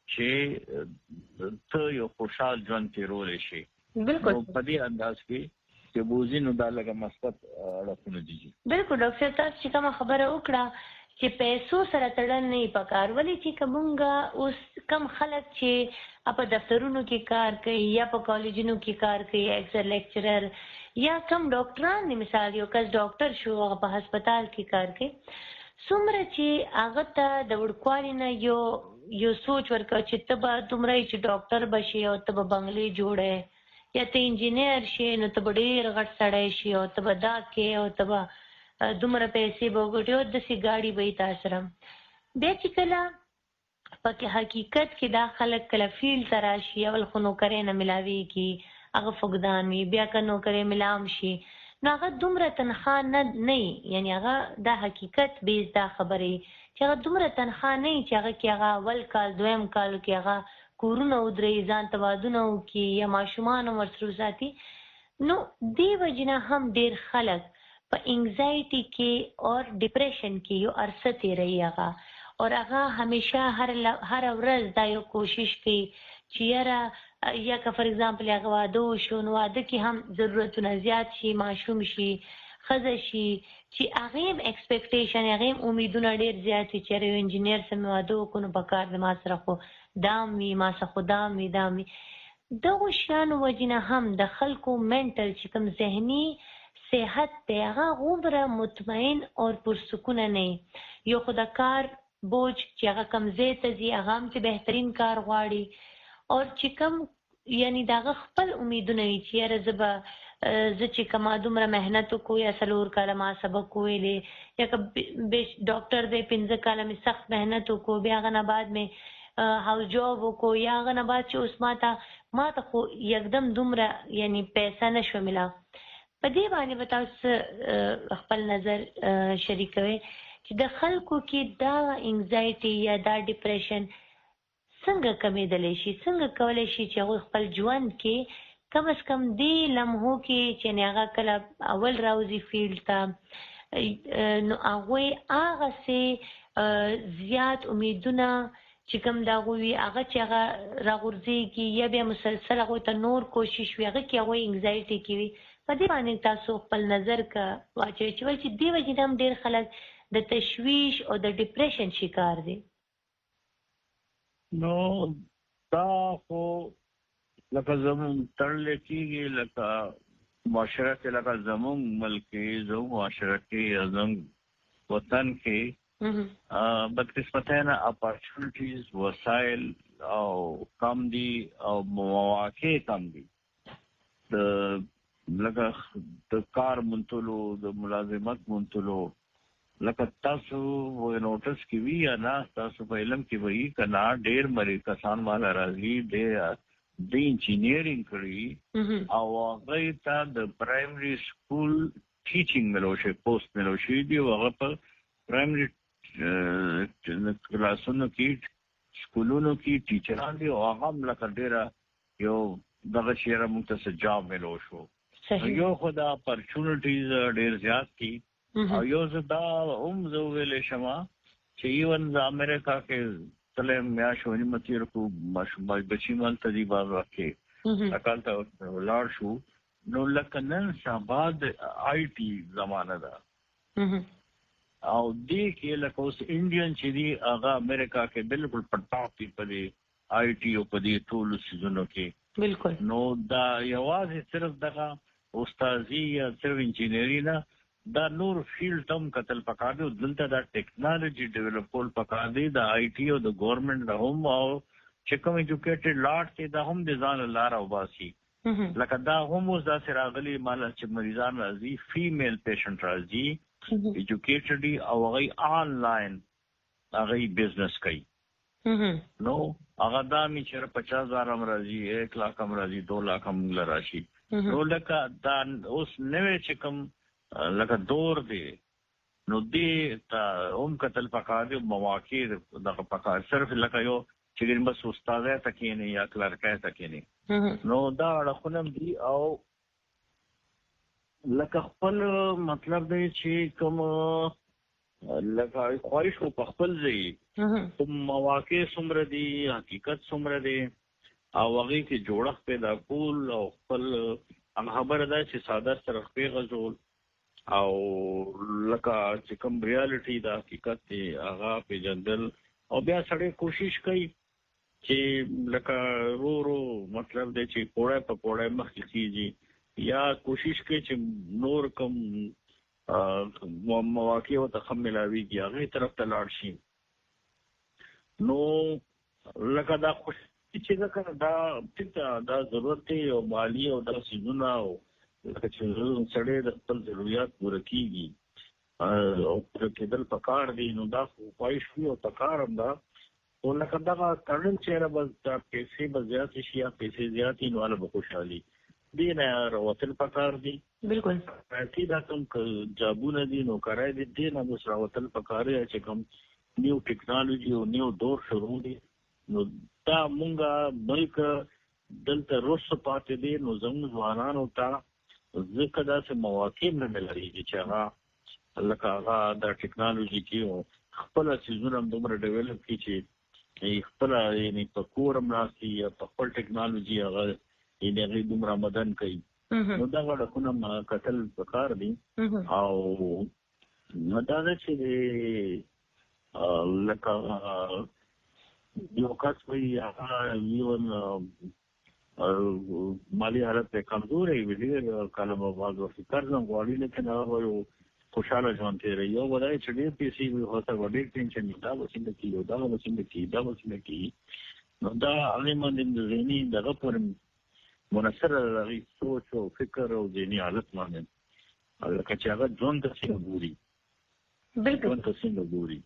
چې ته یو خوشحال ژوند تیرول شي بالکل په دې انداز کې چې بوزینو دا لګه مثبت اړخونه دي بالکل ډاکټر تاسو چې کوم خبره وکړه چې پیسو سره تړل نه پکار ولې چې کومګه اوس کم خلک چې په دفترونو کې کار کوي یا په کالجونو کې کار کوي ایکس لیکچرر یا کم ډاکټران مثال یو کس ډاکټر شو هغه په هسپتال کې کار کوي څومره چې هغه ته د وړکوالي نه یو سوچ ورکړي چې ته به دومره چې ډاکټر بشي او ته به بنگلې جوړې یا ته انجینیر شې نو ته به ډېر غټ سړی شي او ته به دا کې او ته به دومره پیسې به وګټې او داسې ګاډي به یې تا سره بیا چې کله په حقیقت کې دا خلک کله فیلډ ته راشي اول خو نوکرۍ نه ملاویږي هغه فقدان وي بیا که نوکرۍ ملاو شي نو هغه دومره تنخواه نه یعنی هغه دا حقیقت بیس دا خبرې چې هغه دومره تنخواه نه چې هغه کې هغه اول کال دویم کال کې هغه کورونه ودرې ځان ته وادونه وکړي یا ماشومان ورسره ساتي نو دې وجنه هم ډېر خلک په انگزایټي کې او ډیپریشن کې یو عرصه تیروي هغه او هغه همیشه هر ورځ دا یو کوشش کوي چې یاره یا که فار ایگزامپل هغه واده وشو نو واده کې هم ضرورتونه زیات شي ماشوم شي ښځه شي چې هغې هم ایکسپیکټیشن هغې هم امیدونه ډېر زیات وي چې یو انجینیر سره مې واده وکړو نو په کار د ما سره خو دام وي ما څخه خو دام وي دغو شیانو وجې نه هم د خلکو منټل چې کوم ذهني صحت دی هغه غومره مطمئن او پرسکونه نه یو خو د کار بوج چې هغه کم ځای ته ځي هغه هم چې بهترین کار غواړي او چې کم یعنی دغه خپل امیدونه وي چې یاره زه چې کومه دومره محنت وکړو یا 4 کاله ما سبق ویلې یا که ډاکټر دی 15 کاله مې سخت محنت وکړو بیا هغه نه بعد مې هاوس جاب وکړو یا هغه نه بعد چې اوس ما ته خو یکدم دومره یعنی پیسه نشو ملا په دې باندې به تاسو خپل نظر شریکوي چې د خلکو کې دا انگزایټي یا دا ډیپریشن څنګه کمیدلی شي څنګه کولی شي چې هغوی خپل ژوند کې کم از کم دې لمحو کې چې هغه کله اول راوځي فیلډ ته نو هغوی هغسې زیات امیدونه چې کوم د هغوی هغه چې هغه راغورځېږي یا بیا مسلسل هغوی ته نور کوشش وي هغه کې هغوی انګزایټي کې وي په دې باندې تاسو خپل نظر واچوئ چې وایي چې دې وجې نه هم ډېر خلک د تشویش او د ډیپریشن شکار دي نو دا خو لکه زمونږ تړلی کېږي لکه معاشره کې لکه زمونږ ملک کې زمونږ معاشره کې زمونږ وطن کې بدقسمتانه اپارچونټیز وسایل او کم دي او مواقع کم دي لکه د کار منتلو د ملازمت منتلو لکه تاسو نوټس کې وی یا نه تاسو په علم کې وی کنا ډېر مری کسان والا راځي د انجینیرینګ کړی او هغه ته د پرایمري سکول ټیچینګ ملوشي پوسټ ملوشي دی هغه په پرایمري کلاسونو کې سکولونو کې ټیچران دي او هغه لکه ډېر یو دغه شیره موږ ته جاب ملو شو یو خدا اپارچونټیز ډېر زیات دي او یو زدا زه ویلې شمه چې ایون د امریکا کې تله میاشونی متیر کو بچی مال تدی باغ کې اکال ته ولار شو نو لکه نن شاباد آی ټي زمانه ده او دې کې لکه اوس انډین چې دی هغه امریکا کې بالکل پټاپ دی په دې آی ټي او په دې ټول سيزونو کې بالکل نو دا یوازې صرف دغه استادي یا صرف انجینری نه دا نور فیلډ تم قتل پکار دی دلته دا ټیکنالوژي ډیولپ کول پکار دی د آی ټي او د ګورنمنت د هم او چې کوم ایجوکیټډ لاټ کې دا هم د ځان لار او باسي لکه دا هم اوس داسې راغلي مال چې مریضان راځي فیمیل پیشنټ راځي ایجوکیټډ او هغه آنلاین هغه بزنس کوي نو هغه دا می چې 50,000 هم راځي 1 लाख هم راځي 2 लाख هم لراشي نو لکه دا اوس نوې چې کوم لکه دور دی نو دې ته هم قتل پکار دی مواقع دغه پکار صرف لکه یو چې بس استاد تکې نه یا کلرکای تکې نه نو دا اړخونم دی او لکه خپل مطلب دی چې کوم لکه خواهش په خپل ځای کوم مواقع څومره دي حقیقت څومره دی او هغه کې جوړښت پیدا کول او خپل خبره ده چې ساده سره غزول او لکه چې کوم ریالټي دا حقیقت دی هغه پیژندل او بیا سړی کوشش کوي چې لکه رو مطلب دی چې پوره په پوره مخکې کیږي یا کوشش کوي چې نور کوم مواقع او تخم ملاويږي هغه طرف ته لاړ شي نو لکه دا چې دا ضرورت دی او مالی او دا سيزونه او لکه چې سړی د خپل ضرورت پوره کیږي او پوره کېدل پکار دی نو دا خواهش وي او پکار هم دا او لکه دا تړل چې بس دا پیسې به زیاتې شي یا پیسې زیاتې نو هغه به خوشحالي دی نه راوتل پکار دی بالکل پیسې دا کوم جابونه دي نو کرای دي دی نه بس راوتل پکار دی چې کوم نیو ټیکنالوژي او نیو دور شروع دی نو دا مونږه ملک دلته روس پاتې دي نو زموږ ځوانانو ته ځکه داسې مواقع نه ملایږي چې هغه لکه هغه د ټیکنالوژي کې خپل سیزونه هم دومره ډیولپ کړي چې خپل یعنی په کور مراسي یا په خپل ټیکنالوژي هغه یعنی هغه دومره مدن کوي نو دا غوډه قتل پکار دي او دا چې لکه یو کس وي هغه یون مالی حالت ته کمزورې وي ډېر کله به بعض وخت قرض هم غواړي لیکن هغه یو خوشحاله ژوند تېروي یو ولای چې ډېر پیسې وي خو ته ډېر ټینشن دا به څنګه کېږي دا به څنګه کېږي دا به څنګه کېږي نو دا هغې باندې د ذهني دغه پورې منحصر هغې سوچ او فکر او ذهني حالت باندې لکه چې هغه ژوند ته څنګه ګوري ژوند ته څنګه ګوري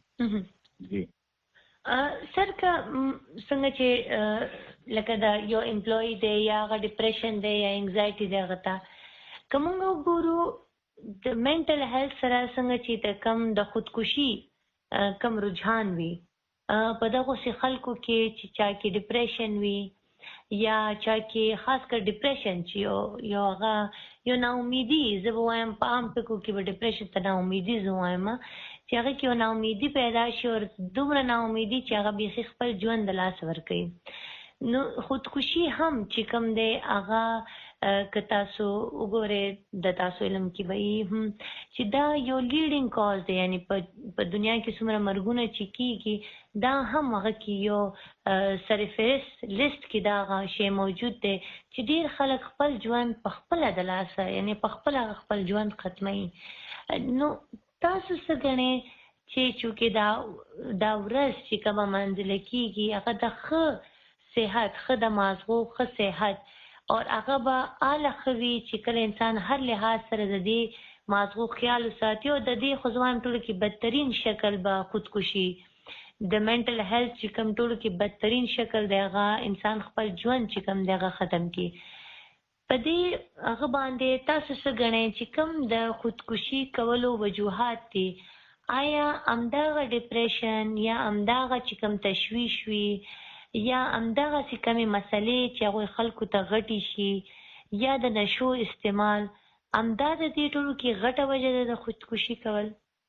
سر که څنګه چې لکه دا یو امپلوي دی یا هغه ډپریشن دی یا انزایټي دی هغه ته که موږ وګورو د منټل هیلث سره څنګه چې د کم د خودکشي کم رجحان وي په دغسې خلکو کې چې چا کې ډپریشن وي یا چا کې خاص کر ډپریشن چې یو هغه یو ناامیدي زه به وایم په عام ټکو کې به ډپریشن ته ناامیدي زه وایم چې هغه کې یو ناامیدي پیدا شي او دومره ناامیدي چې هغه بیخي خپل ژوند د لاس ورکوي نو خودکشي هم چې کوم دی هغه که تاسو وګورئ د تاسو علم کې به چې دا یو لیډینګ کاز دی یعنی په دنیا کې څومره مرګونه چې کېږي دا هم هغه کې یو سرفهرست لیست کې دا هغه شی موجود دی چې ډېر خلک خپل ژوند په خپله د لاسه یعنی په خپله خپل ژوند ختموي نو تاسو څه ګڼئ چې چونکې دا ورځ چې کومه منځله کېږي هغه د ښه صحت ښه د مازغو ښه صحت او هغه به اعلی ښه وي چې کله انسان هر لحاظ سره د دې مازغو خیال وساتي او د دې خو زه وایم ټولو کې بدترین شکل به خودکشي د منټل هیلث چې کوم ټولو کې بدترین شکل دی هغه انسان خپل ژوند چې کوم دی هغه ختم کړي په دې هغه باندې تاسو څه ګڼئ چې کوم د خودکشي کولو وجوهات دي آیا همدغه ډپریشن یا همدغه چې کوم تشویش وي یا همدغسې کمې مسلې چې هغوی خلکو ته غټې شي یا د نشو استعمال همدا د دې ټولو کې غټه وجه ده د خودکشي کول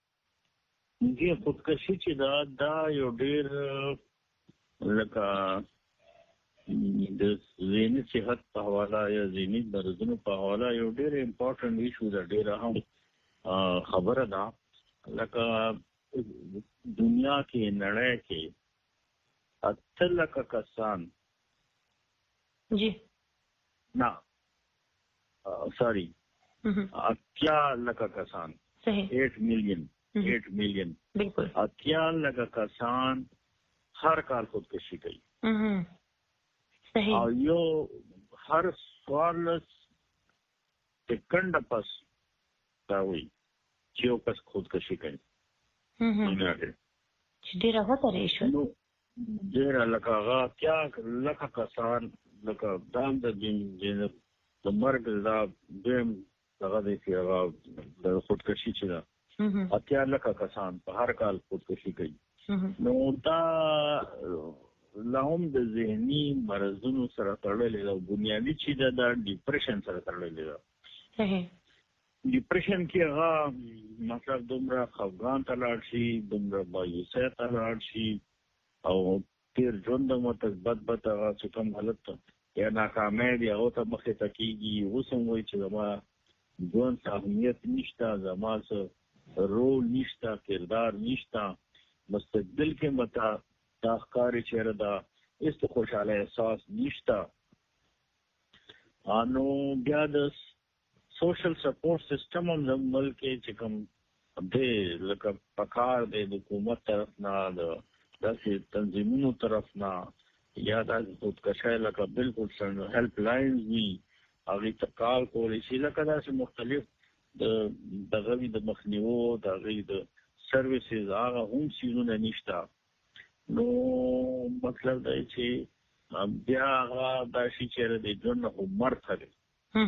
خودکشي چې دا یو ډېر لکه د ذهني صحت په حواله یا ذهني مرضونو په حواله یو ډېر امپورټنټ ایشو ده ډېره هم خبره ده لکه دنیا کې نړۍ کې 8 लाख کسان جی نه سوري 8 लाख کسان صحیح 8 ملین بالکل 8 लाख کسان هر کال خودکشي کوي صحیح او یو هر 14 سکنډ پس دا وی چې یو کس خودکشي کوي چې ډیره غوته ریشو ډیره لکه هغه کیا لکه کسان لکه دام د مرګ دا دیم هغه دی چې هغه د خودکشي چې ده اتیا لکه کسان په هر کال خودکشي کوي نو دا لهم د ذهني مرضونو سره تړلې ده بنیادی چې دا ډیپریشن سره تړلې ده ډیپریشن کې هغه مطلب دومره خفګان ته لاړ شي دومره مایوسۍ ته لاړ شي او تیر ژوند مثبت هغه چې کوم حالت یا ناکامۍ دی هغه ته مخې ته کېږي اوس هم وایي چې زما ژوند اهمیت نشته زما څه رول نشته کردار نشته مستقبل کې مته دا ښکاري چېرې دا هېڅ خوشحاله احساس نشته نو بیا د سوشل سپورټ سیسټم هم زموږ ملک کې چې کوم دی لکه پکار دی د حکومت طرف نه د داسې تنظیمونو طرف نه یا داسې خودکشۍ لکه بالکل هیلپ لاینز وي هغې ته کال کولی شي لکه داسې مختلف د هغوی د مخنیوو د هغوی د سروسز هغه هم څیزونه نشته نو مطلب دی چې بیا هغه دا شي چېرې د ژوند نه خو مرګ ته دی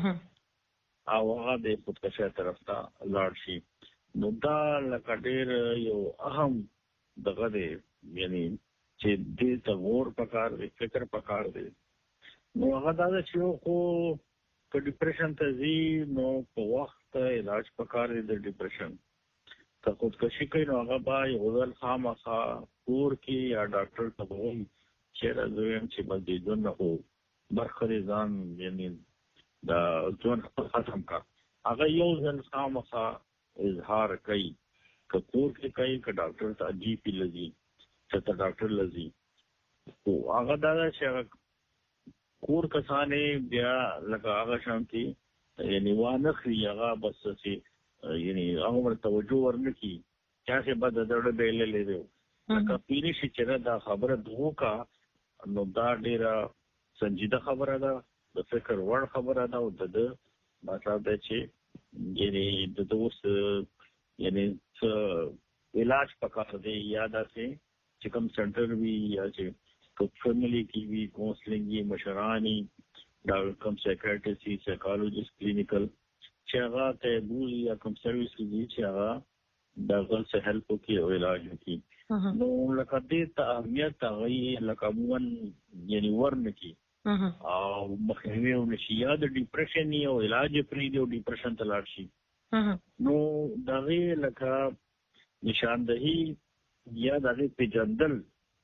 او هغه د خودکشۍ طرف ته لاړ شي نو دا لکه ډېر یو اهم دغه دی یعنی چې دې ته غور پکار دی فکر پکار دی نو هغه دا ده چې یو خو که ډیپریشن ته ځي نو په وخت علاج پکار دی د ډیپریشن که خودکشي کوي نو هغه به یو ځل خامخا کور کې یا ډاکټر ته به وایي چېرې زه وایم چې بس دې ژوند نه خو برخه دې ځان یعنې دا ژوند ختم کا هغه یو ځل خامخا اظهار کوي که کور کې کوي که ډاکټر ته جی پی لځي چې ته ډاکټر لځي خو هغه دا ده چې هغه کور کسانې بیا لکه هغه شانتي یعنې وانخلي هغه بس چې یعنې هغه ورته توجه ورنه کړي چاسې به د زړه بایللی دی لکه پیلی شي چې دا خبره وکړه نو دا ډېره سنجیده خبره ده د فکر وړ خبره ده او د ده مطلب دی چې یعنې د ده اوس یعنې څه علاج پکار دی یا داسې چې کوم سنټر وي یا چې فیملی کې وي کاونسلینګ وي مشران وي دا کوم سایکاټریسټ وي سایکالوجسټ کلینیکل چې هغه ته بوزي یا کوم سروس وي چې هغه د هغه څه هیلپ وکړي او علاج وکړي نو لکه دې ته اهمیت هغه یې لکه عموما یعنې ورنه کړي او مخنیوي ونشي یا د ډیپریشن او علاج یې پرېږدي او ډیپریشن ته لاړ شي نو د هغې لکه نشاندهي یا د هغې پېژندل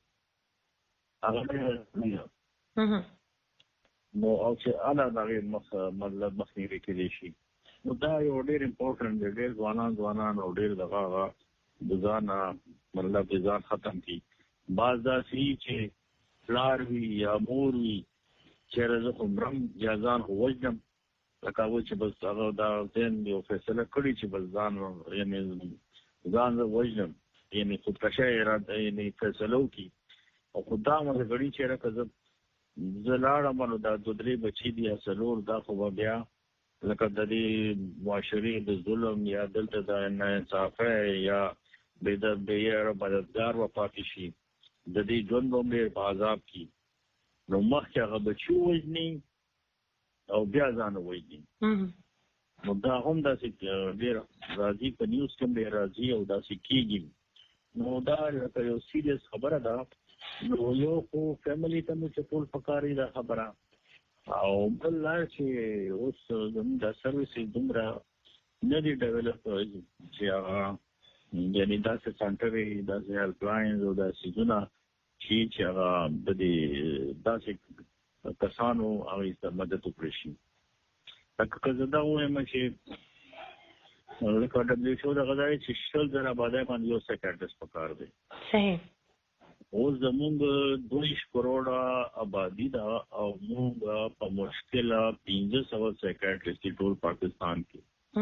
هغه نو او چې اله د هغې مطلب مخنیوي کېدی شي نو دا یو ډېر امپورټنټ دی ډېر ځوانان او ډېر دغه هغه د ځان مطلب د ځان ختم کړي بعض داسې چې پلار وي یا مور وي چېرې زه خو مرم یا ځان خو وژنم لکه هغوی چې بس هغه دا ذهن یو فیصله کړي چې بس ځان یعنې ځان زه وژنم یعنې خودکشۍ یعنې فیصله وکړي او خو دا مزګړي چېرې که زه لاړم نو دا 2-3 بچي دي یا 4 دا خو به بیا لکه د دې معاشرې د ظلم یا دلته د ناانصافۍ یا بېیاره مددګار به پاتې شي د دې ژوند به هم ډېر په عذاب کې نو مخکې هغه بچي ووژني او بیا ځان ووژني نو دا هم داسې ډېر راځي په نیوز کې هم ډېر راځي او داسې کېږي نو دا لکه یو سیریس خبره ده نو یو خو فیملی ته مو چې ټول پکاري دا خبره او بل لا چې اوس زموږ دا سروسز دومره نه دي ډیولپ چې هغه یعنې داسې سنټر وي داسې هیلپ لاینز او داسې څیزونه چې هغه د دې داسې کسانو هغوی ته مدد وکړی شي لکه که زه دا ووایم چې لکه WHO دغه دا دی چې 100,000 آبادۍ باندې یو سایکاټریسټ پکار دی صحیح اوس زمونږ 2 کروڑه آبادي ده او موږ په مشکله 1500 سایکاټریسټ ټول پاکستان کې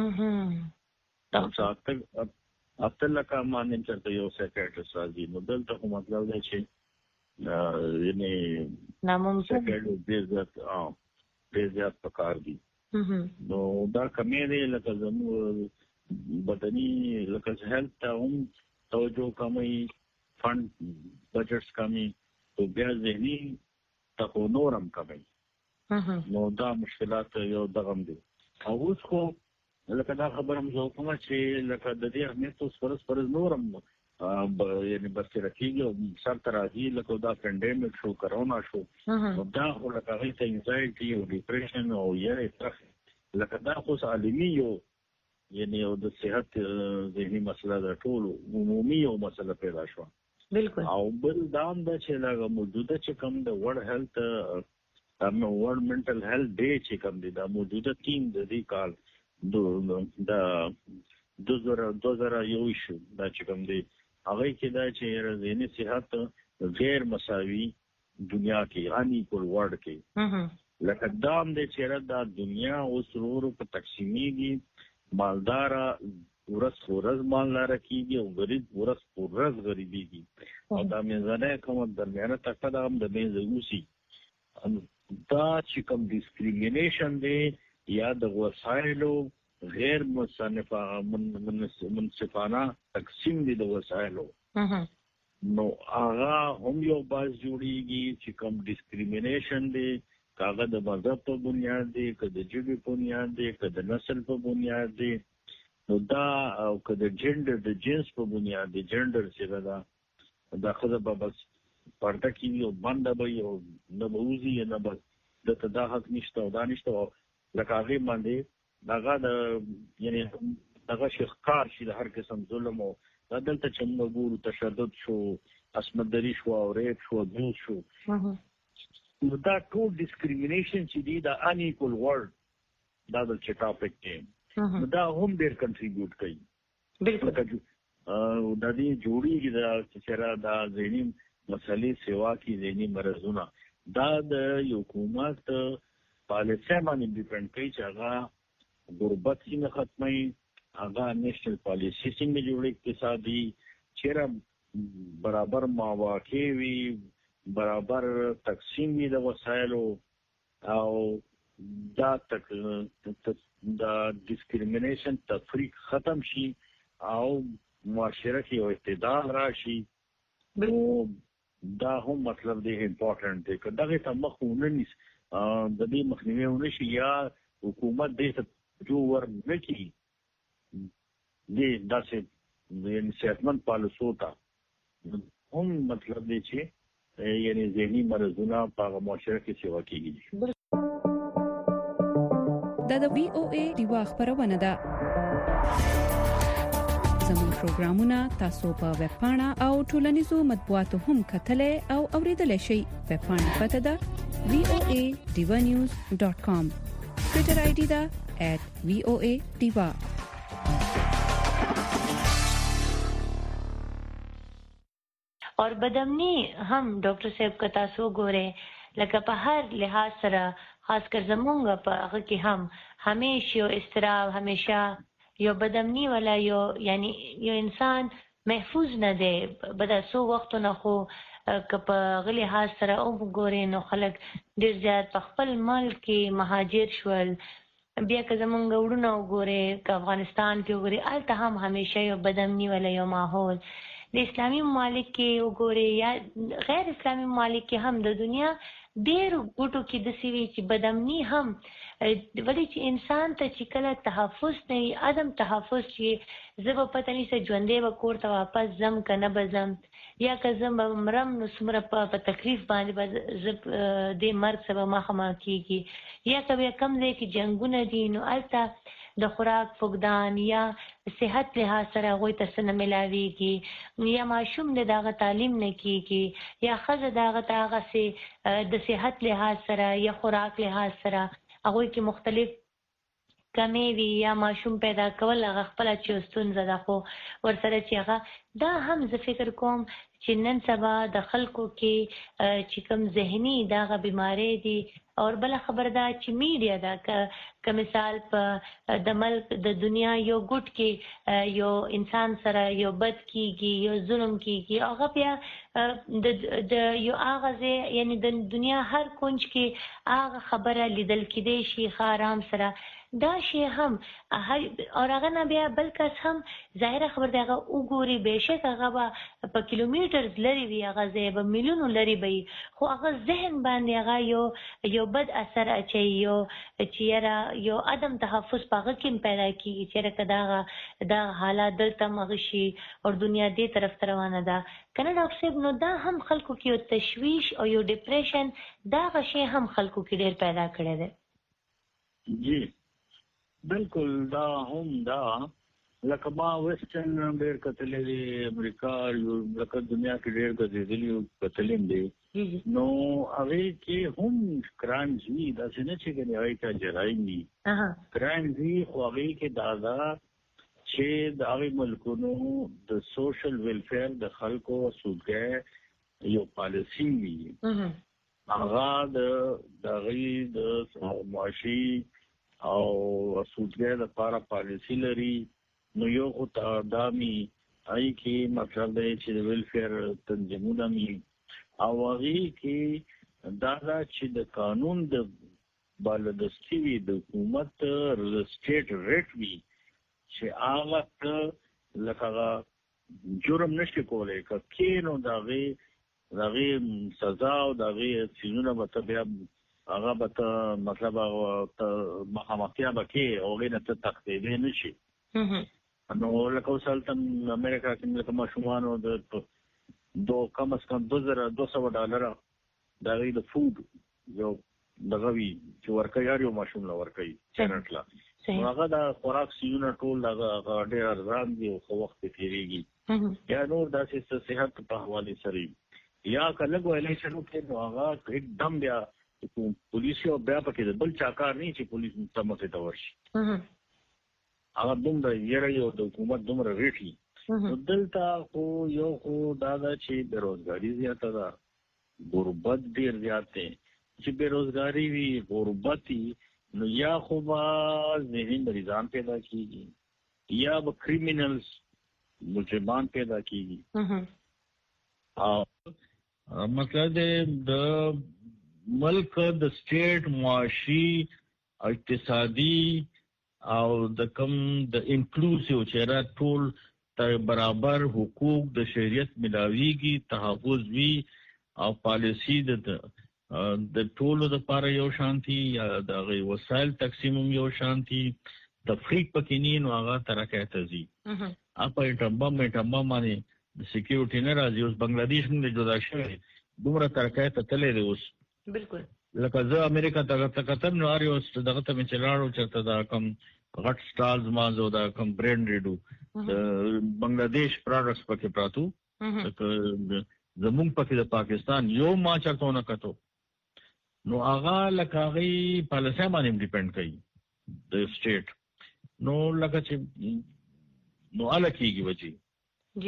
اته لکه مانیم چېرته یو سایکاټریسټ راځي نو دلته خو مطلب دی چې یعنې ناممکن ډېر زیات پکار دي. نو دا کمې دی لکه زموږ بدني لکه هیلث ته هم توجه کموي، فند بجټس کموي، او بیا ذهني ته نورم کموي. نو دا مشکلات یو دغم دي. او اوس خو لکه دا خبره هم زه کومه چې لکه د دې اهمیت اوس فرض نورم یعنی برسره کېږي او سر ته راځي. لکه دا پینډیمک شو، کرونا شو، نو دا خو لکه هغې ته انزایټي او ډیپریشن او یې لکه دا خو عالمي یو یعنی یو د صحت ذهني مسله ده، ټول عمومي یو مسله پیدا شوه. بالکل. او بل دا هم ده چې لکه موجوده چې کوم د ورلډ هیلث ورلډ منټل هیلث ډے چې کوم دی دا موجوده تیم د دې کال د 2021 دا چې کوم دی هغه کې دا چې ذهني صحت غیر مساوي دنیا کې ان ایکول ورلد کې لکه دا هم دی چې دا دنیا اوس ورو په تقسیمیږي، مالدار ورځ مالدار کېږي او غریب ورځ غریبېږي، او دا میزانه کوم درمیانه طبقه دا هم د منځه وځي. دا چې کوم ډسکریمینیشن دی یا د وسایلو غیر منصفانه تقسیم دی د وسایلو، نو هغه هم یو باعث جوړیږي چې کوم ډسکریمینیشن دی، کاغه د مذهب په بنیاد دی، که د ژبې په بنیاد دی، که د نسل په بنیاد دی، نو دا او که د جنډر د جنس په بنیاد دی، جنډر چې دا ښځه به بس پرده کېږي او بنده به وي او نه به وځي نه به دته دا حق نشته او دا نشته، لکه هغې باندې دغه د یعنی دغه شخکار شي د هر قسم ظلم، او دا دلته چې موږ ګورو تشدد شو، عصمتدري شو او ریپ شو، ابیوز شو، نو دا ټول ډسکریمینیشن چې دی دا ان ایکول ورلد دا د چې ټاپک دی، نو دا هم ډېر کنټریبیوټ کوي. بالکل. دا دې جوړیږي دا چې دا ذهني مسلې سیوا کې ذهني مرضونه دا د حکومت پالیسۍ باندې ډیپینډ کوي چې هغه غربت څنګه ختموي، هغه نیشنل پالیسي څنګه جوړي، اقتصادي چیرې برابر مواقع وي، برابر تقسیم وي د وسایلو، او دا ډسکریمینیشن تفریق ختم شي او معاشره کې یو اعتدال راشي. نو دا هم مطلب دی امپورټنټ دی، که دغه ته مخ ونه نیسي د دې مخنیوی ونه شي یا حکومت دې ته جو ور نه کړي دې داسې یعنې صحتمند پالیسو ته هم مطلب دی چې یعنې ذهني مرضونه په هغه معاشره کې سیوا کېږي. دا د VOA ډیوا خبرونه ده. زموږ پروګرامونه تاسو په ویب پاڼه او ټولنیزو مطبوعاتو هم کتلای او اوریدلای شئ. ویب پاڼه پته ده voadivanews.com. ټویټر آی ډي ده @voadiva. اور بدامنی هم ډاکټر صاحب کا تاسو ګوره لکه په هر لحاظ سره خاص کر زمونږ په هغه کې هم همیشه یو استراب، همیشه یو بدامنی ولا یعنی یو انسان محفوظ نه دی. بدا سو وختونه خو که په غلی لحاظ سره او ګورې نو خلک ډېر زیات په خپل ملک کې مهاجر شول. بیا که زمونږ وړونه وګورې که افغانستان کې وګورې هلته هم همیشه یو بدامني ولا یو ماحول. د اسلامي ممالک کې وګورې یا غیر اسلامي ممالک کې هم د دنیا ډېرو ګوټو کې داسې وي چې بدامني هم ولې چې انسان ته چې کله تحفظ نه وي، عدم تحفظ چې زه به پته نیسه ژوندی به کور ته واپس ځم که نه به ځم، یا که زه به مرم نو څومره په تکلیف باندې به زه دې مرګ سره به مخامخ کېږي، یا که بیا کم ځای کې جنګونه دي نو هلته د خوراک فقدان یا صحت لحاظ سره هغوی ته څه نه میلاویږي، یا ماشوم د هغه تعلیم نه کېږي، یا ښځه د هغه ته هغسې د صحت لحاظ سره یا خوراک لحاظ سره هغوی کې مختلف کمی وي، یا ماشوم پیدا کول هغه خپله چې ستونزه ده، خو ورسره چې هغه دا هم زه فکر کوم چې نن سبا د خلکو کې چې کوم ذهني دغه بیماری دي او بل خبر دا چې میډیا دا که مثال په د ملک د دنیا یو ګوټ کې یو انسان سره یو بد کیږي یو ظلم کیږي هغه بیا د یو هغه یعنی د دنیا هر کونج کې هغه خبره لیدل کېدی شي آرام سره دا شی هم اور هغه نه بیا بل کس هم ظاهره خبر دی هغه وګوري بهشک هغه په کیلومترز لري وي هغه ځای به میلیونو لري وي خو هغه ذهن باندې هغه یو بد اثر اچي یو عدم تحفظ پاغه کې پیدا کیږي چې کدا دا حالات دلته مغشي او دنیا دې طرف روانه ده کنه ډاکټر صاحب نو دا هم خلکو کې یو تشویش او یو ډیپریشن دا غشي هم خلکو کې ډیر پیدا کړی دی جی بالکل دا هم دا لکه ما ویسټرن ډیر کتلې دي امریکا یو لکه دنیا کې ډیر غزيدلی کتلې دي نو هغه کې هم کران جی دا څنګه چې هغه کا جرایم دي کران جی خو هغه کې دا چې د هغه ملکونو د سوشل ویلفیر د خلکو سودګه یو پالیسی وي هغه د معاشي او سودګه لپاره پالیسی لري نو یو خو دامي آی کې مطلب دی چې د ویلفیر تنظیمونه مي او هغه کې دا چې د قانون د بالادستي وي د حکومت سټیټ ریټ وي چې هغه لکه جرم نشي کولای کې نو دغه سزا او دغه سيزونه به بیا هغه به مطلب مخامختیا به کې هغه نه تخدید نشي نو لکه وسالتم امریکا کې لکه ماشومانو د دو کم از کم $2,200 دا غي د فود یو دغه وی چې ورکړی یو ماشوم لا ورکړي چنټلا هغه دا خوراک سيونه ټول هغه ډېر ارزان دي او خو وخت تیریږي یا نور داسې صحت په حواله سره یا کله ویلې شنو کې نو هغه एकदम بیا پولیس او بیا پکې بل چاکار نه چې پولیس متمسه تا ورشي هغه دومره یو د حکومت دومره ریټي دلته خو یو خو دا چې بیروزګاری زیاته ده غربت ډیر زیاته چې بیروزګاری وي غربتي نو یا خو با ذهني مریضان پیدا کیږي یا به کریمینلز مجرمان پیدا کیږي او مطلب د ملک د سټیټ معاشي اقتصادي او د کم د انکلوسیو چیرې ټول تر برابر حقوق د شریعت ملاويږي تحفظ وی او پالیسی د ټولو لپاره یو شانتي یا د وسایل تقسیم یو شانتي تفریق پکې نه هغه ترکه تزي اپا ټمبا باندې د سکیورټي نه راځي اوس بنگلاديش موږ جدا شوی دومره ترکه ته تللی دی اوس بالکل لکه زه امریکا ته کتم نو اړ اوس دغه ته مې چلاړو چرته دا کم غټ سټالز مازو دا کم برانډډو بنگلاديش پروډکټس پکې پراتو زمونږ پکې د پاکستان یو ما چرته نه کتو نو هغه لکه غي پالیسي باندې ډیپند کوي د سټیټ نو لکه چې نو الکیږي وځي جی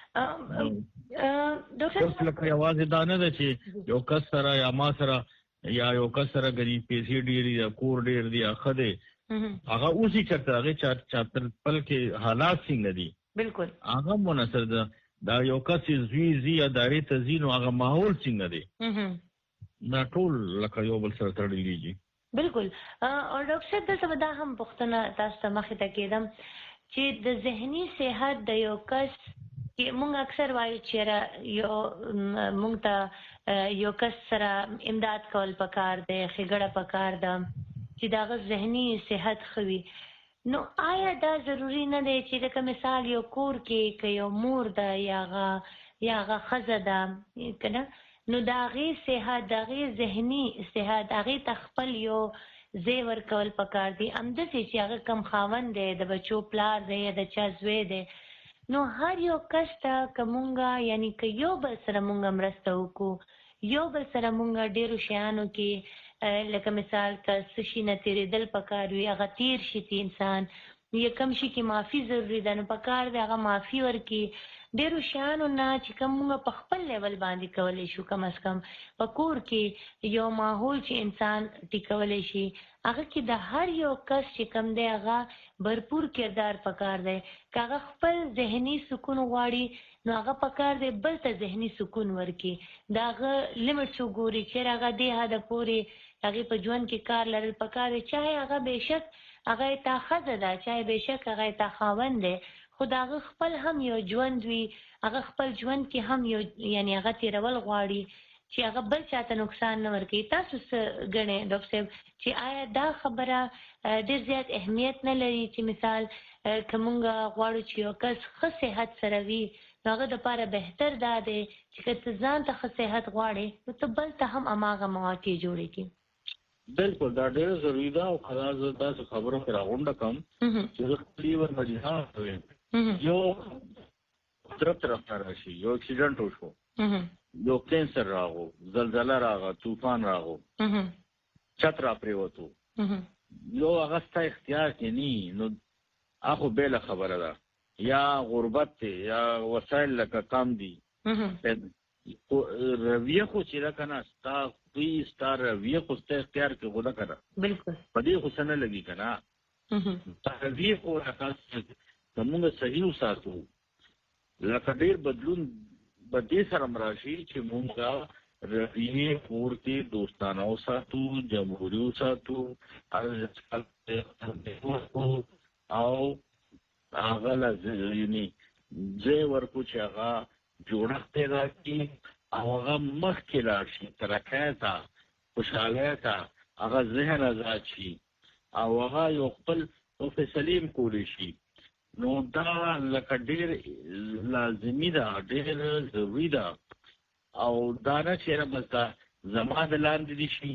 ډاکټر لکه یوازې دا نه ده چې یو کس سره یا ما سره یا یو کس سره غني پیسې ډېری یا کور ډېر دی اخده هغه اوسې چرته هغه چاپتر پل کې حالات څنګه دي بالکل هغه مناسب ده دا یو کس زی ادارې ته زینو هغه ماحول څنګه دی دا ټول لکه یو بل سره تړلي دي بالکل او ډاکټر دلته دا هم پوښتنه تاسو ته مخې ته کېدم چې د ذهني صحت د یو کس مونږ اکثر وایو چې یو مونږ ته یو کس سره امداد کول پکار دی خګړه پکار ده چې داغه ذهني صحت خوي نو آیا دا ضروری نه دی چې لکه مثال یو کور کې یو مور ده یا خزه ده کنه نو داغه صحت داغه ذهني صحت داغه تخپل یو زیور کول پکار دی امده چې هغه کم خاوند دی د بچو پلار دی د چا زوی دی نو هر یو کس ته کومه یعنی که یو بل سره مونږ مرسته وکړو یو بل سره مونږ ډیرو شیانو کې لکه مثال که سشي نه تیرېدل پکار وي هغه تیر شي انسان یو کم شي کې معافي ضروری ده، نو پکار دی هغه معافي ورکي. ډیرو شیانو نه چې کوم موږ په خپل لیول باندې کولی شو، کم از کم په کور کې یو ماحول چې انسان ټیکولی شي، هغه کې د هر یو کس چې کوم دی هغه भरपूर کردار پکار دی. که هغه خپل ذهني سکون غواړي نو هغه پکار دی بل ته ذهني سکون ورکي. د هغه لیمټس وګوري چې هغه دې حده پورې هغې په ژوند کې کار لرل پکار دی. چاهې هغه بېشک هغه تا ښځه ده، چاهې بېشک هغه تا خاوند دی، خو د هغه خپل هم یو ژوند وي، هغه خپل ژوند کې هم یو یعنې هغه تېرول غواړي چې هغه بل چاته نقصان نه ورکوي. تاسو څه ګڼئ ډاکټر صاحب چې آیا دا خبره ډېر زیات اهمیت نه لري چې مثال که موږ غواړو چې یو کس ښه صحت سره وي نو هغه دپاره بهتر دا دی چې که ته ځان ته ښه صحت غواړې نو ته بل ته هم هماغه مواقع جوړې کړي. بالکل دا ډېره ضروري ده. او خدا زه داسې خبرو کې راغونډه کړم چې زه خپل یو مریضان کوم، یو قدرت طرف ته راشي، یو اکسیډنټ وشو، یو کینسر راغو، زلزله راغه، طوفان راغو، چت را پریوتو، یو هغه ستا اختیار کې نی، نو هغه بېله خبره ده. یا غربت دی یا وسایل لکه کم دي. رویه خو چې ده که نه ستا دوی ستا رویه خو ستا اختیار کې خو ده که نه، بالکل په دې خو څه نه لګي که نه. ستا رویه خو لکه که مونږ صحیح وساتو، لکه ډېر بدلون به دې سره م راشي چې مونږ رویې کور کې دوستانه وساتو، جمهوري وساتو، او هغه له ځای ورکو چې هغه جوړښت پیدا کړي او هغه مخکې لاړ شي، ترقۍ ته، خوشحالۍ ته، هغه ذهن ازاد شي او هغه یو خپل فیصلې هم کولی شي. نو دا لکه ډېر لازمي ده، ډېر ضروري ده. او دا نه چېرې بس دا زما د لاندې دي شي.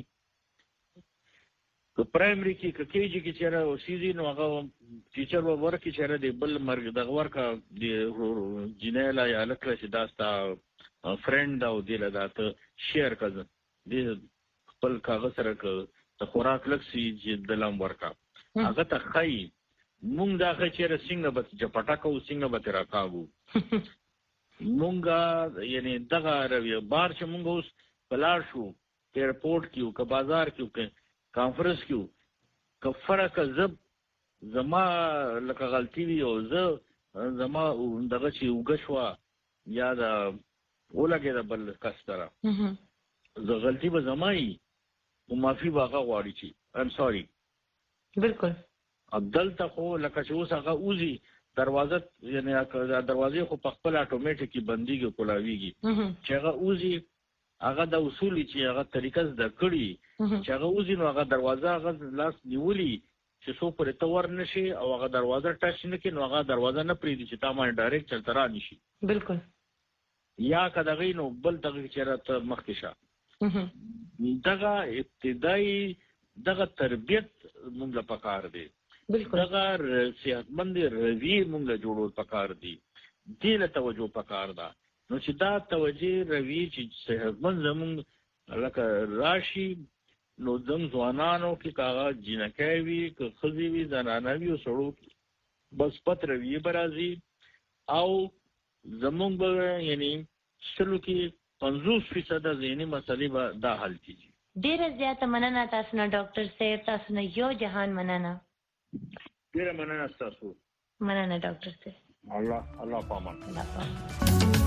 که پرایمري کې که کېجي کې چېرې اوسېږي نو هغه ټیچر به ورکړي چېرې د بل مرګ دغه ورکړه د جینۍ له یا هلک له چې دا ستا فرینډ ده او دې له دا ته شیر کړه، دې خپل کاغذ سره که د خوراک لږ سي چې دله هم ورکړه، هغه ته ښایي. مونږ دا ښه چېرې څنګه به چپټه کوو، څنګه به ترې راکاږو. مونږ یعنې دغه رویه بار چې مونږ اوس په لاړ شو که ایرپورټ کې وو، که بازار کې وو، که کانفرنس کې وو، که فرق زه زما لکه غلطي وي او زه زما دغه چې اوږه شوه یا د ولګېده بل کس سره، زه غلطي به زما وي خو معافي به هغه غواړي چې ایم سوري. بالکل. دلته خو لکه چې اوس هغه وځي دروازه، یعنې دروازې خو په خپل اټومیټیکي بندېږي، کولاویږي. چې هغه وځي هغه د اصول چې هغه طریقه زده کړي چې هغه وځي نو هغه دروازه هغه لاس نیولي چې څوک پرې ته ور نه شي او هغه دروازه ټچ نه کړي نو هغه دروازه نه پرېږدي چې تا باندې ډایرکټ چلته را نه شي. بالکل. یا که دغې نو بل دغه چېرې ته مخکې شه. دغه ابتدایي دغه تربیت مونږ له پکار دی. دغه صحتمند رویې مونږ له جوړول پکار دي، دې له توجه پکار ده. نو چې دا توجه رویې چې صحتمند زمونږ لکه راشي نو زموږ ځوانانو کې که هغه جینکۍ وي، که ښځې وي، زنانه وي او سړو کې مثبت رویې به راځي او زمونږ به یعنې 50% ذهني مسلې به دا حل کېږي. ډېره زیاته مننه تاسو نه ډاکټر صاحب، تاسو نه یو جهان مننه. ډېره مننه ستاسو. مننه ډاکټر صاحب. الله پامان. الله پامان.